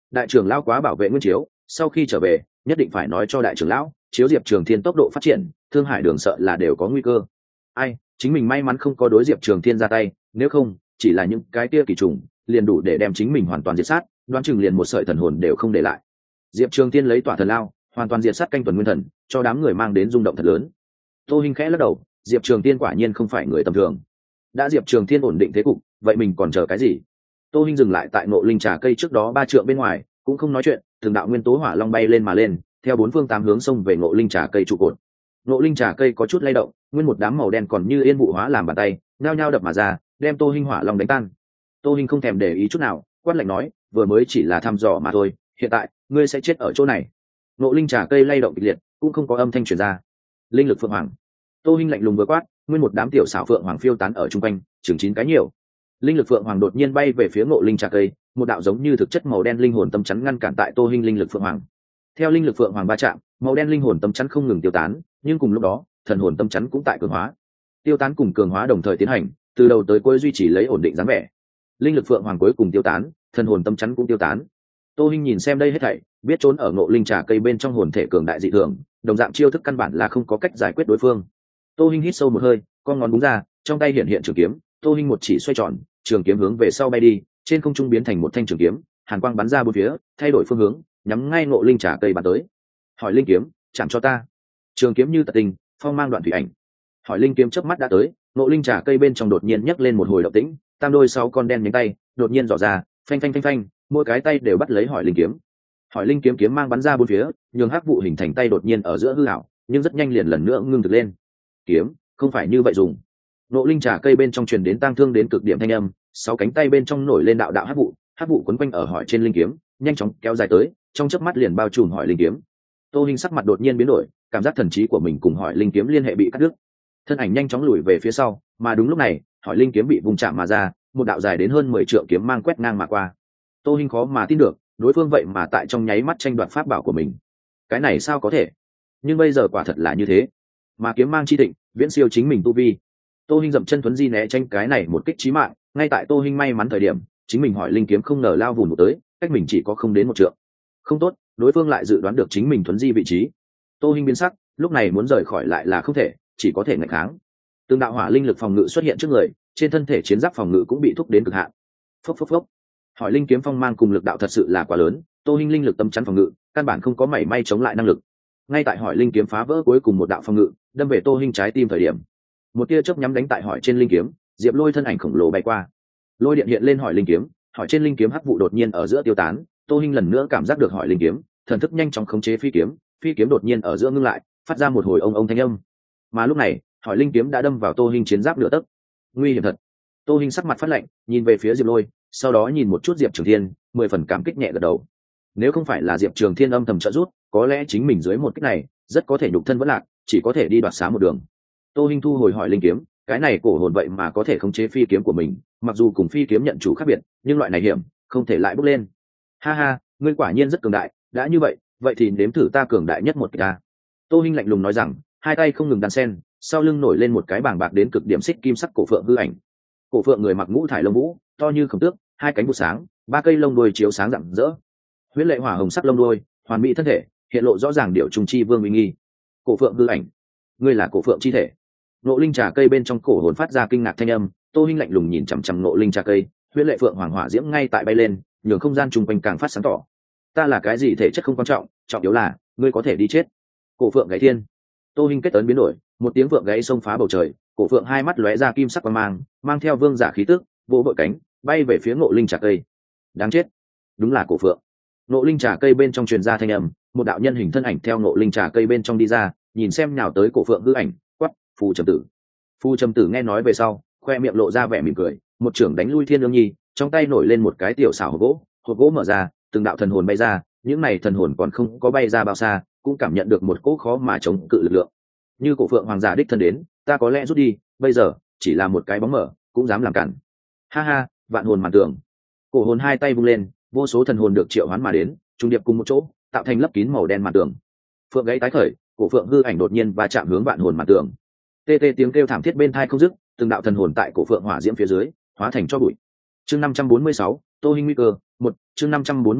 Speaker 1: đại trưởng lão quá bảo vệ Nguyên Chiếu, sau khi trở về nhất định phải nói cho đại trưởng lão, chiếu Diệp Trường Thiên tốc độ phát triển, Thương Hải Đường sợ là đều có nguy cơ. Ai, chính mình may mắn không có đối Diệp Trường Thiên ra tay, nếu không, chỉ là những cái kia kỳ trùng, liền đủ để đem chính mình hoàn toàn diệt sát, đoán chừng liền một sợi thần hồn đều không để lại. Diệp Trường Thiên lấy tỏa thần lao, hoàn toàn diệt sát canh tuần nguyên thần, cho đám người mang đến rung động thật lớn. Tô Hinh khẽ lắc đầu, Diệp Trường Thiên quả nhiên không phải người tầm thường. Đã Diệp Trường Thiên ổn định thế cục, vậy mình còn chờ cái gì? Tô Hinh dừng lại tại Ngộ Linh Trà cây trước đó 3 trượng bên ngoài, cũng không nói chuyện, từng đạo nguyên tố hỏa long bay lên mà lên, theo 4 phương 8 hướng xông về Ngộ Linh Trà cây trụ cột. Ngộ Linh Trà cây có chút lay động, nguyên một đám màu đen còn như yên vụ hóa làm bàn tay, nhao nhao đập mà ra, đem Tô Hinh hỏa long đánh tan. Tô Hinh không thèm để ý chút nào, quát lạnh nói, vừa mới chỉ là thăm dò mà thôi, hiện tại ngươi sẽ chết ở chỗ này. Ngộ Linh Trà cây lay động kịch liệt, cũng không có âm thanh truyền ra. Linh lực phượng hoàng. Tô Hinh lạnh lùng vừa quát, nguyên một đám tiểu xảo phượng hoàng phiêu tán ở trung quanh, chừng 9 cái nhiều. Linh lực phượng hoàng đột nhiên bay về phía Ngộ Linh Trà cây, một đạo giống như thực chất màu đen linh hồn tâm chắn ngăn cản tại Tô Hinh linh lực phượng hoàng. Theo linh lực phượng hoàng va chạm, màu đen linh hồn tâm chắn không ngừng tiêu tán, nhưng cùng lúc đó, thần hồn tâm chắn cũng tại cường hóa. Tiêu tán cùng cường hóa đồng thời tiến hành, từ đầu tới cuối duy trì lấy ổn định dáng vẻ. Linh lực phượng hoàng cuối cùng tiêu tán, thần hồn tâm chắn cũng tiêu tán. Tô Hinh nhìn xem đây hết thảy, biết trốn ở Ngộ Linh Trà cây bên trong hồn thể cường đại dị thường, đồng dạng chiêu thức căn bản là không có cách giải quyết đối phương. Tô Hinh hít sâu một hơi, con ngón búng ra, trong tay hiện hiện trường kiếm, Tô Hinh một chỉ xoay tròn, trường kiếm hướng về sau bay đi, trên không trung biến thành một thanh trường kiếm, hàn quang bắn ra bốn phía, thay đổi phương hướng, nhắm ngay Ngộ Linh Trà cây bắn tới. Hỏi linh kiếm, chạm cho ta. Trường kiếm như tật tình, phong mang đoạn thủy ảnh. Hỏi linh kiếm chớp mắt đã tới, Ngộ Linh Trà cây bên trong đột nhiên nhấc lên một hồi động tĩnh, tam đôi 6 con đen nhánh tay đột nhiên dò ra, phanh phanh phanh phanh, mỗi cái tay đều bắt lấy hỏi linh kiếm. Hỏi linh kiếm kiếm mang bắn ra bốn phía, nhường hắc vụ hình thành tay đột nhiên ở giữa hư ảo, nhưng rất nhanh liền lần nữa ngưng thực lên. Kiếm, không phải như vậy dùng. Ngộ Linh Trà cây bên trong truyền đến tang thương đến cực điểm thanh âm, 6 cánh tay bên trong nổi lên đạo đạo hắc vụ quấn quanh ở hỏi trên linh kiếm, nhanh chóng kéo dài tới, trong chớp mắt liền bao trùm hỏi linh kiếm. Tô Hinh sắc mặt đột nhiên biến đổi, cảm giác thần trí của mình cùng hỏi linh kiếm liên hệ bị cắt đứt, thân ảnh nhanh chóng lùi về phía sau, mà đúng lúc này, hỏi linh kiếm bị vùng chạm mà ra, một đạo dài đến hơn 10 trượng kiếm mang quét ngang mà qua. Tô Hinh khó mà tin được, đối phương vậy mà tại trong nháy mắt tranh đoạt pháp bảo của mình. Cái này sao có thể? Nhưng bây giờ quả thật là như thế. Mà kiếm mang chi thịnh, viễn siêu chính mình tu vi. Tô Hinh dậm chân thuấn di né tranh cái này một kích chí mạng, ngay tại Tô Hinh may mắn thời điểm, chính mình hỏi linh kiếm không ngờ lao vùn một tới, cách mình chỉ có không đến một trượng. Không tốt, đối phương lại dự đoán được chính mình thuấn di vị trí. Tô Hinh biến sắc, lúc này muốn rời khỏi lại là không thể, chỉ có thể nghịch kháng. Từng đạo hỏa linh lực phòng ngự xuất hiện trước người, trên thân thể chiến giáp phòng ngự cũng bị thúc đến cực hạn. Phốc phốc phốc. Hỏi linh kiếm phong mang cùng lực đạo thật sự là quá lớn, Tô Hinh linh lực tâm chắn phòng ngự, căn bản không có mảy may chống lại năng lực. Ngay tại hỏi linh kiếm phá vỡ cuối cùng một đạo phòng ngự, đâm về Tô Hinh trái tim thời điểm, một tia chớp nhắm đánh tại hỏi trên linh kiếm, Diệp Lôi thân ảnh khổng lồ bay qua, lôi điện hiện lên hỏi linh kiếm, hỏi trên linh kiếm hắc vụ đột nhiên ở giữa tiêu tán, Tô Hinh lần nữa cảm giác được hỏi linh kiếm, thần thức nhanh chóng khống chế phi kiếm đột nhiên ở giữa ngưng lại, phát ra một hồi ông thanh âm. Mà lúc này, hỏi linh kiếm đã đâm vào Tô Hinh chiến giáp nửa tấc. Nguy hiểm thật. Tô Hinh sắc mặt phát lạnh, nhìn về phía Diệp Lôi, sau đó nhìn một chút Diệp Trường Thiên, 10 phần cảm kích nhẹ gật đầu. Nếu không phải là Diệp Trường Thiên âm thầm trợ giúp, có lẽ chính mình dưới một kích này, rất có thể nhục thân vẫn lạc, chỉ có thể đi đoạt xá một đường. Tô Hinh thu hồi hỏi linh kiếm, cái này cổ hồn vậy mà có thể khống chế phi kiếm của mình, mặc dù cùng phi kiếm nhận chủ khác biệt, nhưng loại này hiểm, không thể lại bước lên. Ha ha, ngươi quả nhiên rất cường đại, đã như vậy thì nếm thử ta cường đại nhất một kích a. Tô Hinh lạnh lùng nói rằng, hai tay không ngừng đan sen, sau lưng nổi lên một cái bàng bạc đến cực điểm xích kim sắc cổ phượng hư ảnh. Cổ phượng người mặc ngũ thải lông vũ, to như khổng tước, hai cánh vụ sáng, ba cây lông đuôi chiếu sáng rạng rỡ. Huyết lệ hỏa hồng sắc lông đuôi, hoàn mỹ thân thể, hiện lộ rõ ràng điệu trung chi vương uy nghi. Cổ phượng hư ảnh, ngươi là cổ phượng chi thể. Ngộ Linh Trà cây bên trong cổ hồn phát ra kinh ngạc thanh âm, Tô Hinh lạnh lùng nhìn chằm chằm Ngộ Linh Trà cây, huyết lệ phượng hoàng hỏa diễm ngay tại bay lên, nhường không gian trùng quanh càng phát sáng tỏ. Ta là cái gì thể chất không quan trọng, trọng yếu là ngươi có thể đi chết. Cổ phượng gáy thiên. Tô Hinh kết ấn biến đổi, một tiếng vượng gáy xông phá bầu trời, cổ phượng hai mắt lóe ra kim sắc quang mang, mang theo vương giả khí tức, vỗ vội cánh, bay về phía Ngộ Linh Trà cây. Đáng chết, đúng là cổ phượng. Ngộ Linh Trà cây bên trong truyền ra thanh âm, một đạo nhân hình thân ảnh theo Ngộ Linh Trà cây bên trong đi ra, nhìn xem nhào tới cổ phượng hư ảnh, quát, Phù Trầm Tử. Phù Trầm Tử nghe nói về sau, khoe miệng lộ ra vẻ mỉm cười, một trưởng đánh lui Thiên Lương Nhi, trong tay nổi lên một cái tiểu xảo hộp gỗ mở ra, từng đạo thần hồn bay ra, những này thần hồn còn không có bay ra bao xa, cũng cảm nhận được một cỗ khó mà chống cự lực lượng. Như cổ phượng hoàng giả đích thân đến, ta có lẽ rút đi, bây giờ chỉ là một cái bóng mở, cũng dám làm cản. Ha ha, vạn hồn màn tường. Cổ hồn hai tay vung lên, vô số thần hồn được triệu hoán mà đến, trùng điệp cùng một chỗ, tạo thành lấp kín màu đen màn tường. Phượng gáy tái khởi, cổ phượng hư ảnh đột nhiên va chạm hướng vạn hồn màn tường. Tê tê tiếng kêu thảm thiết bên tai không dứt, từng đạo thần hồn tại cổ phượng hỏa diễm phía dưới hóa thành cho bụi. Chương 546, Tô Hinh nguy cơ, 1, chương 546,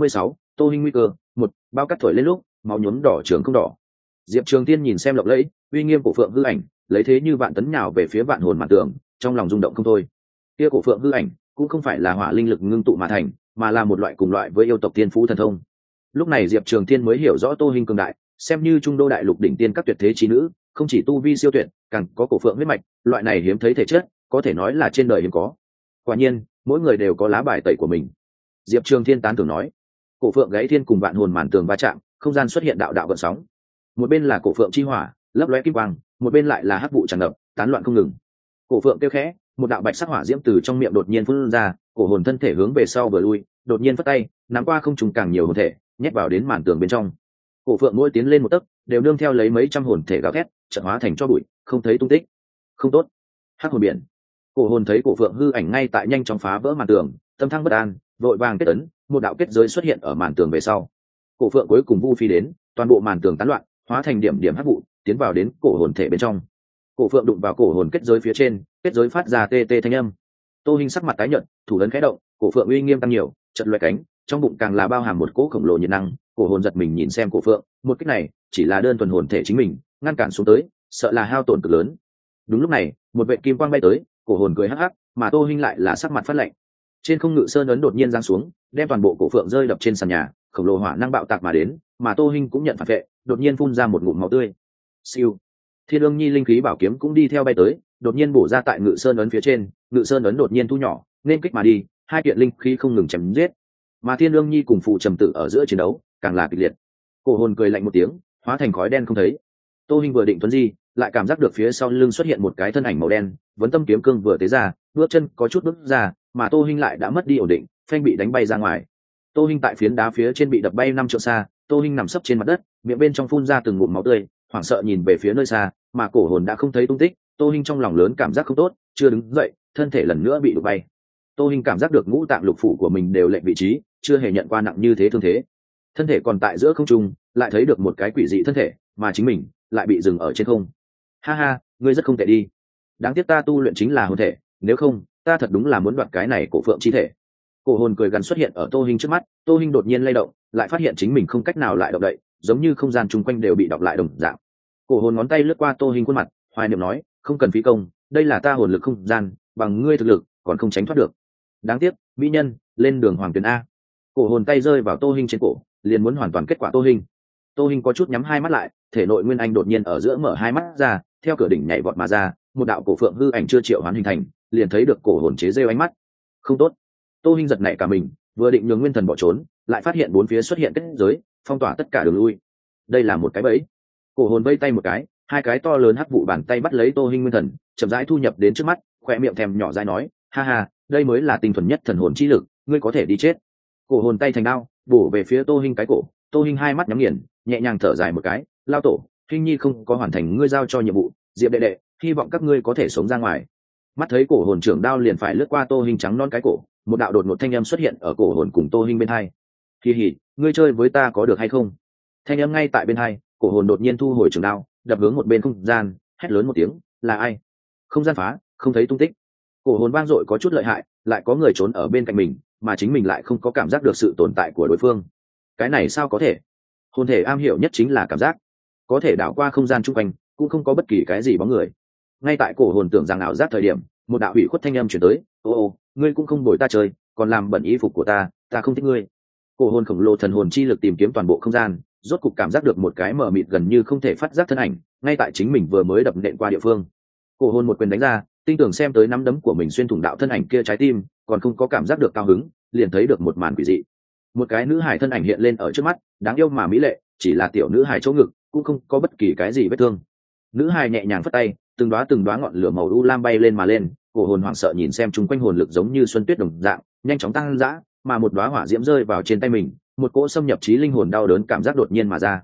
Speaker 1: Tô Hinh nguy cơ, một bao cắt thổi lên lúc máu nhuốm đỏ trường không đỏ. Diệp Trường Thiên nhìn xem lộng lẫy uy nghiêm của phượng hư ảnh, lấy thế như vạn tấn nhào về phía vạn hồn mạn tường, trong lòng rung động không thôi. Kia cổ phượng hư ảnh cũng không phải là hỏa linh lực ngưng tụ mà thành, mà là một loại cùng loại với yêu tộc tiên phú thần thông. Lúc này Diệp Trường Thiên mới hiểu rõ Tô Hinh cường đại, xem như trung đô đại lục đỉnh tiên các tuyệt thế trí nữ, không chỉ tu vi siêu tuyệt, càng có cổ phượng huyết mạch, loại này hiếm thấy thể chất, có thể nói là trên đời hiếm có. Quả nhiên, mỗi người đều có lá bài tẩy của mình. Diệp Trường Thiên tán thưởng nói. Cổ phượng gáy thiên cùng vạn hồn màn tường va chạm, không gian xuất hiện đạo đạo gợn sóng. Một bên là cổ phượng chi hỏa, lấp lóe kim quang, một bên lại là hắc vụ tràn ngập, tán loạn không ngừng. Cổ phượng kêu khẽ, một đạo bạch sắc hỏa diễm từ trong miệng đột nhiên phun ra, cổ hồn thân thể hướng về sau vừa lui, đột nhiên vất tay, nắm qua không trùng càng nhiều hồn thể, nhét vào đến màn tường bên trong. Cổ phượng mỗi tiến lên một tấc, đều nương theo lấy mấy trăm hồn thể gào thét, chợt hóa thành cho bụi, không thấy tung tích. Không tốt. Hắc hồn biển. Cổ hồn thấy cổ phượng hư ảnh ngay tại nhanh chóng phá vỡ màn tường, tâm thăng bất an, vội vàng kết ấn, một đạo kết giới xuất hiện ở màn tường về sau. Cổ phượng cuối cùng vu phi đến, toàn bộ màn tường tán loạn, hóa thành điểm điểm hắc vụ, tiến vào đến cổ hồn thể bên trong. Cổ phượng đụng vào cổ hồn kết giới phía trên, kết giới phát ra tê tê thanh âm. Tô Hinh sắc mặt tái nhợt, thủ ấn khẽ động, cổ phượng uy nghiêm tăng nhiều, chợt loé cánh, trong bụng càng là bao hàm một cỗ khổng lồ nhiệt năng. Cổ hồn giật mình nhìn xem cổ phượng, một kích này chỉ là đơn thuần hồn thể chính mình, ngăn cản xuống tới, sợ là hao tổn cực lớn. Đúng lúc này, một vệt kim quang bay tới, cổ hồn cười hắc hắc, mà Tô Hinh lại là sắc mặt phát lạnh. Trên không ngự sơn ấn đột nhiên giáng xuống, đem toàn bộ cổ phượng rơi đập trên sàn nhà, khổng lồ hỏa năng bạo tạc mà đến, mà Tô Hinh cũng nhận phản vệ, đột nhiên phun ra một ngụm máu tươi. Siêu. Thiên ương nhi linh khí bảo kiếm cũng đi theo bay tới, đột nhiên bổ ra tại ngự sơn ấn phía trên, ngự sơn ấn đột nhiên thu nhỏ, nên kích mà đi, hai kiện linh khí không ngừng chém giết. Mà thiên ương nhi cùng phụ trầm tử ở giữa chiến đấu, càng là kịch liệt. Cổ hồn cười lạnh một tiếng, hóa thành khói đen không thấy. Tô Hinh vừa định tuấn di, lại cảm giác được phía sau lưng xuất hiện một cái thân ảnh màu đen, vấn tâm kiếm cương vừa tế ra, bước chân có chút bước ra, mà Tô Hinh lại đã mất đi ổn định, phanh bị đánh bay ra ngoài. Tô Hinh tại phiến đá phía trên bị đập bay 5 trượng xa, Tô Hinh nằm sấp trên mặt đất, miệng bên trong phun ra từng ngụm máu tươi, hoảng sợ nhìn về phía nơi xa, mà cổ hồn đã không thấy tung tích. Tô Hinh trong lòng lớn cảm giác không tốt, chưa đứng dậy, thân thể lần nữa bị đụng bay. Tô Hinh cảm giác được ngũ tạng lục phủ của mình đều lệch vị trí, chưa hề nhận qua nặng như thế thương thế. Thân thể còn tại giữa không trung, lại thấy được một cái quỷ dị thân thể, mà chính mình lại bị dừng ở trên không. Ha ha, ngươi rất không tệ đi. Đáng tiếc ta tu luyện chính là hồn thể, nếu không, ta thật đúng là muốn đoạt cái này cổ phượng chi thể. Cổ hồn cười gằn xuất hiện ở Tô Hinh trước mắt, Tô Hinh đột nhiên lay động, lại phát hiện chính mình không cách nào lại động đậy, giống như không gian chung quanh đều bị đọc lại đồng dạng. Cổ hồn ngón tay lướt qua Tô Hinh khuôn mặt, hoài niệm nói, không cần phí công, đây là ta hồn lực không gian, bằng ngươi thực lực còn không tránh thoát được. Đáng tiếc, mỹ nhân, lên đường hoàng tuyển a. Cổ hồn tay rơi vào Tô Hinh trên cổ, liền muốn hoàn toàn kết quả Tô Hinh. Tô Hinh có chút nhắm hai mắt lại, thể nội nguyên anh đột nhiên ở giữa mở hai mắt ra, theo cửa đỉnh nhảy vọt mà ra, một đạo cổ phượng hư ảnh chưa triệu hoán hình thành, liền thấy được cổ hồn chế rêu ánh mắt. Không tốt. Tô Hinh giật nảy cả mình, vừa định nhường nguyên thần bỏ trốn, lại phát hiện bốn phía xuất hiện kết giới, phong tỏa tất cả đường lui. Đây là một cái bẫy. Cổ hồn vây tay một cái, hai cái to lớn hắc vụ bàn tay bắt lấy Tô Hinh nguyên thần, chậm rãi thu nhập đến trước mắt, khóe miệng thèm nhỏ dãi nói, ha ha, đây mới là tinh thuần nhất thần hồn chi lực, ngươi có thể đi chết. Cổ hồn tay thành đao, bổ về phía Tô Hinh cái cổ. Tô Hinh hai mắt nhắm nghiền, nhẹ nhàng thở dài một cái, lao tổ, Hinh nhi không có hoàn thành ngươi giao cho nhiệm vụ, Diệp đệ đệ, hy vọng các ngươi có thể sống ra ngoài. Mắt thấy cổ hồn trưởng đao liền phải lướt qua Tô Hinh trắng non cái cổ, một đạo đột ngột thanh âm xuất hiện ở cổ hồn cùng Tô Hinh bên hai. Kỳ hỉ, ngươi chơi với ta có được hay không? Thanh âm ngay tại bên hai, cổ hồn đột nhiên thu hồi trường đao, đập hướng một bên không gian, hét lớn một tiếng, là ai? Không gian phá, không thấy tung tích. Cổ hồn vang dội có chút lợi hại, lại có người trốn ở bên cạnh mình, mà chính mình lại không có cảm giác được sự tồn tại của đối phương. Cái này sao có thể? Hồn thể am hiểu nhất chính là cảm giác, có thể đảo qua không gian chung quanh, cũng không có bất kỳ cái gì bóng người. Ngay tại cổ hồn tưởng rằng ảo giác thời điểm, một đạo hủy khuất thanh âm truyền tới, ô, ngươi cũng không bồi ta chơi, còn làm bẩn y phục của ta không thích ngươi. Cổ hồn khổng lồ thần hồn chi lực tìm kiếm toàn bộ không gian, rốt cục cảm giác được một cái mờ mịt gần như không thể phát giác thân ảnh, ngay tại chính mình vừa mới đập nện qua địa phương. Cổ hồn một quyền đánh ra, tinh tưởng xem tới nắm đấm của mình xuyên thủng đạo thân ảnh kia trái tim, còn không có cảm giác được cao hứng, liền thấy được một màn quỷ dị. Một cái nữ hài thân ảnh hiện lên ở trước mắt, đáng yêu mà mỹ lệ, chỉ là tiểu nữ hài chỗ ngực, cũng không có bất kỳ cái gì vết thương. Nữ hài nhẹ nhàng phất tay, từng đóa ngọn lửa màu u lam bay lên mà lên. Cổ hồn hoảng sợ nhìn xem chung quanh hồn lực giống như xuân tuyết đồng dạng, nhanh chóng tăng dã, mà một đóa hỏa diễm rơi vào trên tay mình, một cỗ xâm nhập trí linh hồn đau đớn cảm giác đột nhiên mà ra.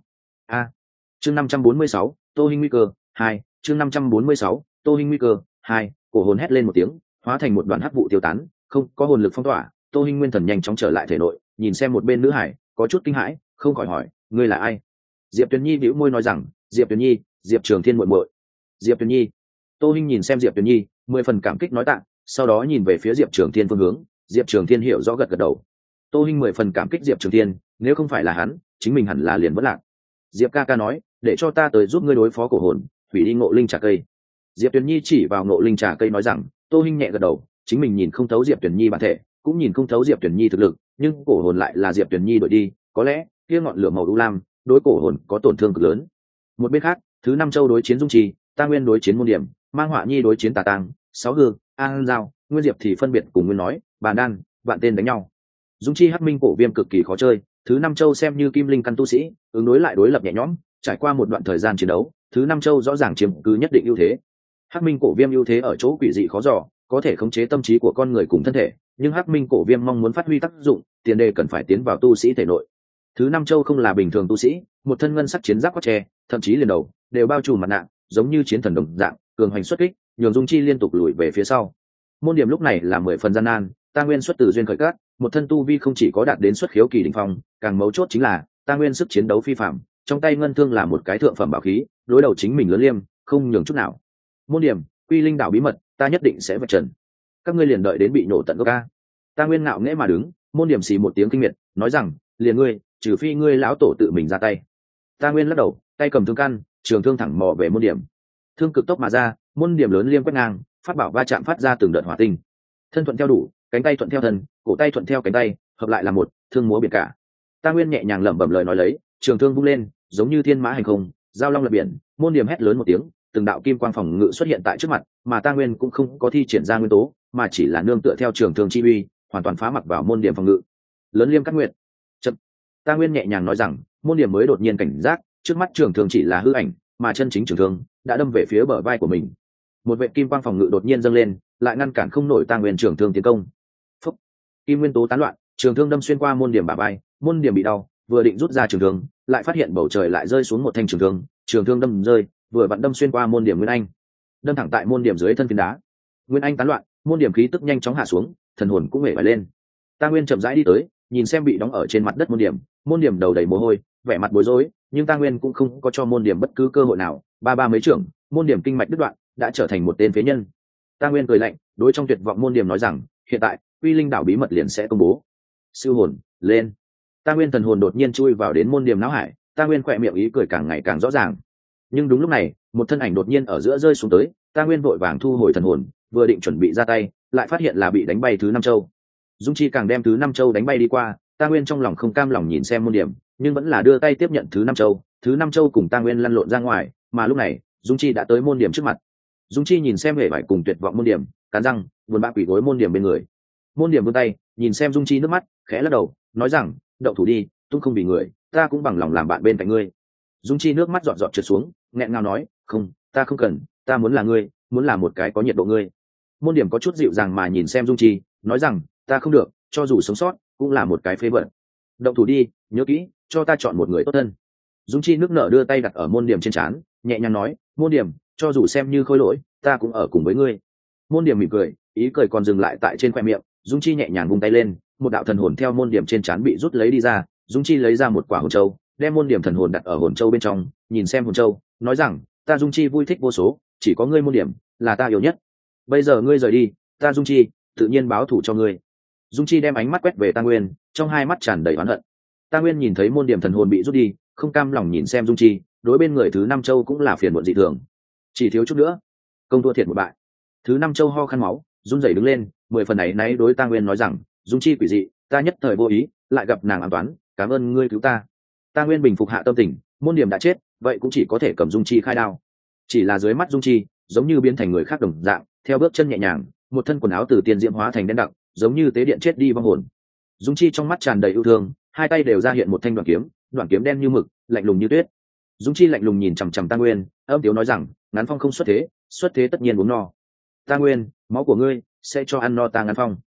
Speaker 1: Chương 546, Tô Hinh nguy cơ 2, chương 546, Tô Hinh nguy cơ 2, cổ hồn hét lên một tiếng, hóa thành một đoàn hắc vụ tiêu tán, không có hồn lực phong tỏa. Tô Hinh nguyên thần nhanh chóng trở lại thể nội, nhìn xem một bên nữ hải, có chút kinh hãi, không khỏi hỏi, ngươi là ai? Diệp Tuyền Nhi bĩu môi nói rằng, Diệp Tuyền Nhi, Diệp Trường Thiên muội muội. Diệp Tuyền Nhi. Tô Hinh nhìn xem Diệp Tuyền Nhi, 10 phần cảm kích nói tạ, sau đó nhìn về phía Diệp Trường Thiên phương hướng. Diệp Trường Thiên hiểu rõ gật gật đầu. Tô Hinh 10 phần cảm kích Diệp Trường Thiên, nếu không phải là hắn chính mình hẳn là liền vẫn lạc. Diệp ca ca nói để cho ta tới giúp ngươi đối phó cổ hồn, hủy đi ngộ linh trà cây. Diệp Tuyền Nhi chỉ vào ngộ linh trà cây nói rằng. Tô Hinh nhẹ gật đầu, chính mình nhìn không thấu Diệp Tuyền Nhi bản thể, cũng nhìn không thấu Diệp Tuyền Nhi thực lực, nhưng cổ hồn lại là Diệp Tuyền Nhi đổi đi, có lẽ kia ngọn lửa màu u lam đối cổ hồn có tổn thương cực lớn. Một bên khác, thứ năm châu đối chiến Dung Trì, Ta Nguyên đối chiến Môn Điểm, Mang Họa Nhi đối chiến Tà Tang, Sáu Hương, An Giao, Nguyên Diệp thì phân biệt cùng Nguyên nói, Bàn Đan, vạn tên đánh nhau. Dung Chi Hắc Minh cổ viêm cực kỳ khó chơi, thứ năm châu xem như kim linh căn tu sĩ, ứng đối lại đối lập nhẹ nhõm, trải qua một đoạn thời gian chiến đấu, thứ năm châu rõ ràng chiếm cứ nhất định ưu thế. Hắc Minh cổ viêm ưu thế ở chỗ quỷ dị khó dò, có thể khống chế tâm trí của con người cùng thân thể, nhưng Hắc Minh cổ viêm mong muốn phát huy tác dụng, tiền đề cần phải tiến vào tu sĩ thể nội. Thứ năm châu không là bình thường tu sĩ, một thân ngân sắc chiến giáp có tre, thậm chí liền đầu đều bao trùm mặt nạ, giống như chiến thần đồng dạng, cường hành xuất kích, nhường Dung Chi liên tục lùi về phía sau. Môn Điểm lúc này là 10 phần gian nan, Ta Nguyên xuất từ duyên khởi cát, một thân tu vi không chỉ có đạt đến xuất khiếu kỳ đỉnh phong, càng mấu chốt chính là Ta Nguyên sức chiến đấu phi phàm, trong tay ngân thương là một cái thượng phẩm bảo khí, đối đầu chính mình lớn liêm, không nhường chút nào. Môn Điểm, Quy Linh đảo bí mật, ta nhất định sẽ vạch trần. Các ngươi liền đợi đến bị nổ tận gốc a. Ta Nguyên ngạo nghễ mà đứng, Môn Điểm xì một tiếng kinh miệt, nói rằng, liền ngươi, trừ phi ngươi lão tổ tự mình ra tay. Ta Nguyên lắc đầu, tay cầm thương căn, trường thương thẳng mò về Môn Điểm. Thương cực tốc mà ra, Môn Điểm lớn liêm quét ngang, phát bảo va chạm phát ra từng đợt hỏa tinh. Thân thuận theo đủ, cánh tay thuận theo thân, cổ tay thuận theo cánh tay, hợp lại là một thương múa biển cả. Ta Nguyên nhẹ nhàng lẩm bẩm lời nói lấy, trường thương vung lên, giống như thiên mã hành không, giao long lập biển. Môn Điểm hét lớn một tiếng, từng đạo kim quang phòng ngự xuất hiện tại trước mặt, mà Ta Nguyên cũng không có thi triển ra nguyên tố, mà chỉ là nương tựa theo trường thương chi uy, hoàn toàn phá mặc vào Môn Điểm phòng ngự. Lớn liêm cắt nguyện. Chậm. Ta Nguyên nhẹ nhàng nói rằng, Môn Điểm mới đột nhiên cảnh giác, trước mắt trường thương chỉ là hư ảnh, mà chân chính trường thương đã đâm về phía bờ vai của mình. Một vệ kim quang phòng ngự đột nhiên dâng lên, lại ngăn cản không nổi Ta Nguyên trường thương tiến công. Phúc. Kim nguyên tố tán loạn, trường thương đâm xuyên qua Môn Điểm bả vai, Môn Điểm bị đau, vừa định rút ra trường thương, lại phát hiện bầu trời lại rơi xuống một thanh trường thương đâm rơi, vừa vặn đâm xuyên qua Môn Điểm Nguyên Anh, đâm thẳng tại Môn Điểm dưới thân phiến đá. Nguyên Anh tán loạn, Môn Điểm khí tức nhanh chóng hạ xuống, thần hồn cũng hể vải lên. Ta Nguyên chậm rãi đi tới, nhìn xem bị đóng ở trên mặt đất Môn Điểm đầu đầy mồ hôi, vẻ mặt bối rối, nhưng Ta Nguyên cũng không có cho Môn Điểm bất cứ cơ hội nào, ba mấy trưởng, Môn Điểm kinh mạch đứt đoạn, đã trở thành một tên phế nhân. Ta Nguyên cười lạnh, đối trong tuyệt vọng Môn Điểm nói rằng, hiện tại Quy Linh đảo bí mật liền sẽ công bố. Siêu hồn lên. Ta Nguyên thần hồn đột nhiên chui vào đến Môn Điểm não hải, Ta Nguyên khỏe miệng ý cười càng ngày càng rõ ràng. Nhưng đúng lúc này, một thân ảnh đột nhiên ở giữa rơi xuống tới, Ta Nguyên vội vàng thu hồi thần hồn, vừa định chuẩn bị ra tay, lại phát hiện là bị đánh bay thứ năm châu. Dung Chi càng đem thứ năm châu đánh bay đi qua, Ta Nguyên trong lòng không cam lòng nhìn xem Môn Điểm, nhưng vẫn là đưa tay tiếp nhận thứ năm châu cùng Ta Nguyên lăn lộn ra ngoài, mà lúc này, Dung Chi đã tới Môn Điểm trước mặt. Dung Chi nhìn xem hệ vải cùng tuyệt vọng Môn Điểm, cắn răng, buồn bã quỳ gối Môn Điểm bên người. Môn Điểm vươn tay, nhìn xem Dung Chi nước mắt, khẽ lắc đầu, nói rằng, đậu thủ đi, tung không vì người, ta cũng bằng lòng làm bạn bên cạnh ngươi. Dung Chi nước mắt giọt giọt trượt xuống, nghẹn ngào nói, không, ta không cần, ta muốn là ngươi, muốn là một cái có nhiệt độ ngươi. Môn Điểm có chút dịu dàng mà nhìn xem Dung Chi, nói rằng, ta không được, cho dù sống sót, cũng là một cái phế vật. Động thủ đi, nhớ kỹ, cho ta chọn một người tốt thân. Dung Chi nước nở đưa tay đặt ở Môn Điểm trên trán, nhẹ nhàng nói, Môn Điểm, cho dù xem như khôi lỗi, ta cũng ở cùng với ngươi. Môn Điểm mỉm cười, ý cười còn dừng lại tại trên khoe miệng. Dung Chi nhẹ nhàng vung tay lên, một đạo thần hồn theo Môn Điểm trên trán bị rút lấy đi ra. Dung Chi lấy ra một quả hồn châu, đem Môn Điểm thần hồn đặt ở hồn châu bên trong, nhìn xem hồn châu, nói rằng, ta Dung Chi vui thích vô số, chỉ có ngươi Môn Điểm là ta yêu nhất. Bây giờ ngươi rời đi, ta Dung Chi tự nhiên báo thù cho ngươi. Dung Chi đem ánh mắt quét về Ta Nguyên, trong hai mắt tràn đầy oán hận. Ta Nguyên nhìn thấy Môn Điểm thần hồn bị rút đi, không cam lòng nhìn xem Dung Chi, đối bên người thứ năm châu cũng là phiền muộn dị thường. Chỉ thiếu chút nữa, công thua thiệt một bại. Thứ năm châu ho khăn máu, run rẩy đứng lên, 10 phần ấy náy đối Ta Nguyên nói rằng, Dung Chi quỷ dị, ta nhất thời vô ý, lại gặp nàng ám toán, cảm ơn ngươi cứu ta. Ta Nguyên bình phục hạ tâm tình, Môn Điểm đã chết, vậy cũng chỉ có thể cầm Dung Chi khai đao. Chỉ là dưới mắt Dung Chi, giống như biến thành người khác đồng dạng, theo bước chân nhẹ nhàng, một thân quần áo từ tiền diễm hóa thành đen đặc, giống như tế điện chết đi vong hồn. Dung Chi trong mắt tràn đầy yêu thương, hai tay đều ra hiện một thanh đoạn kiếm đen như mực, lạnh lùng như tuyết. Dung Chi lạnh lùng nhìn chằm chằm Ta Nguyên, âm tiếu nói rằng, Ngắn Phong không xuất thế tất nhiên uống no. Ta Nguyên, máu của ngươi sẽ cho ăn no ta Ngắn Phong.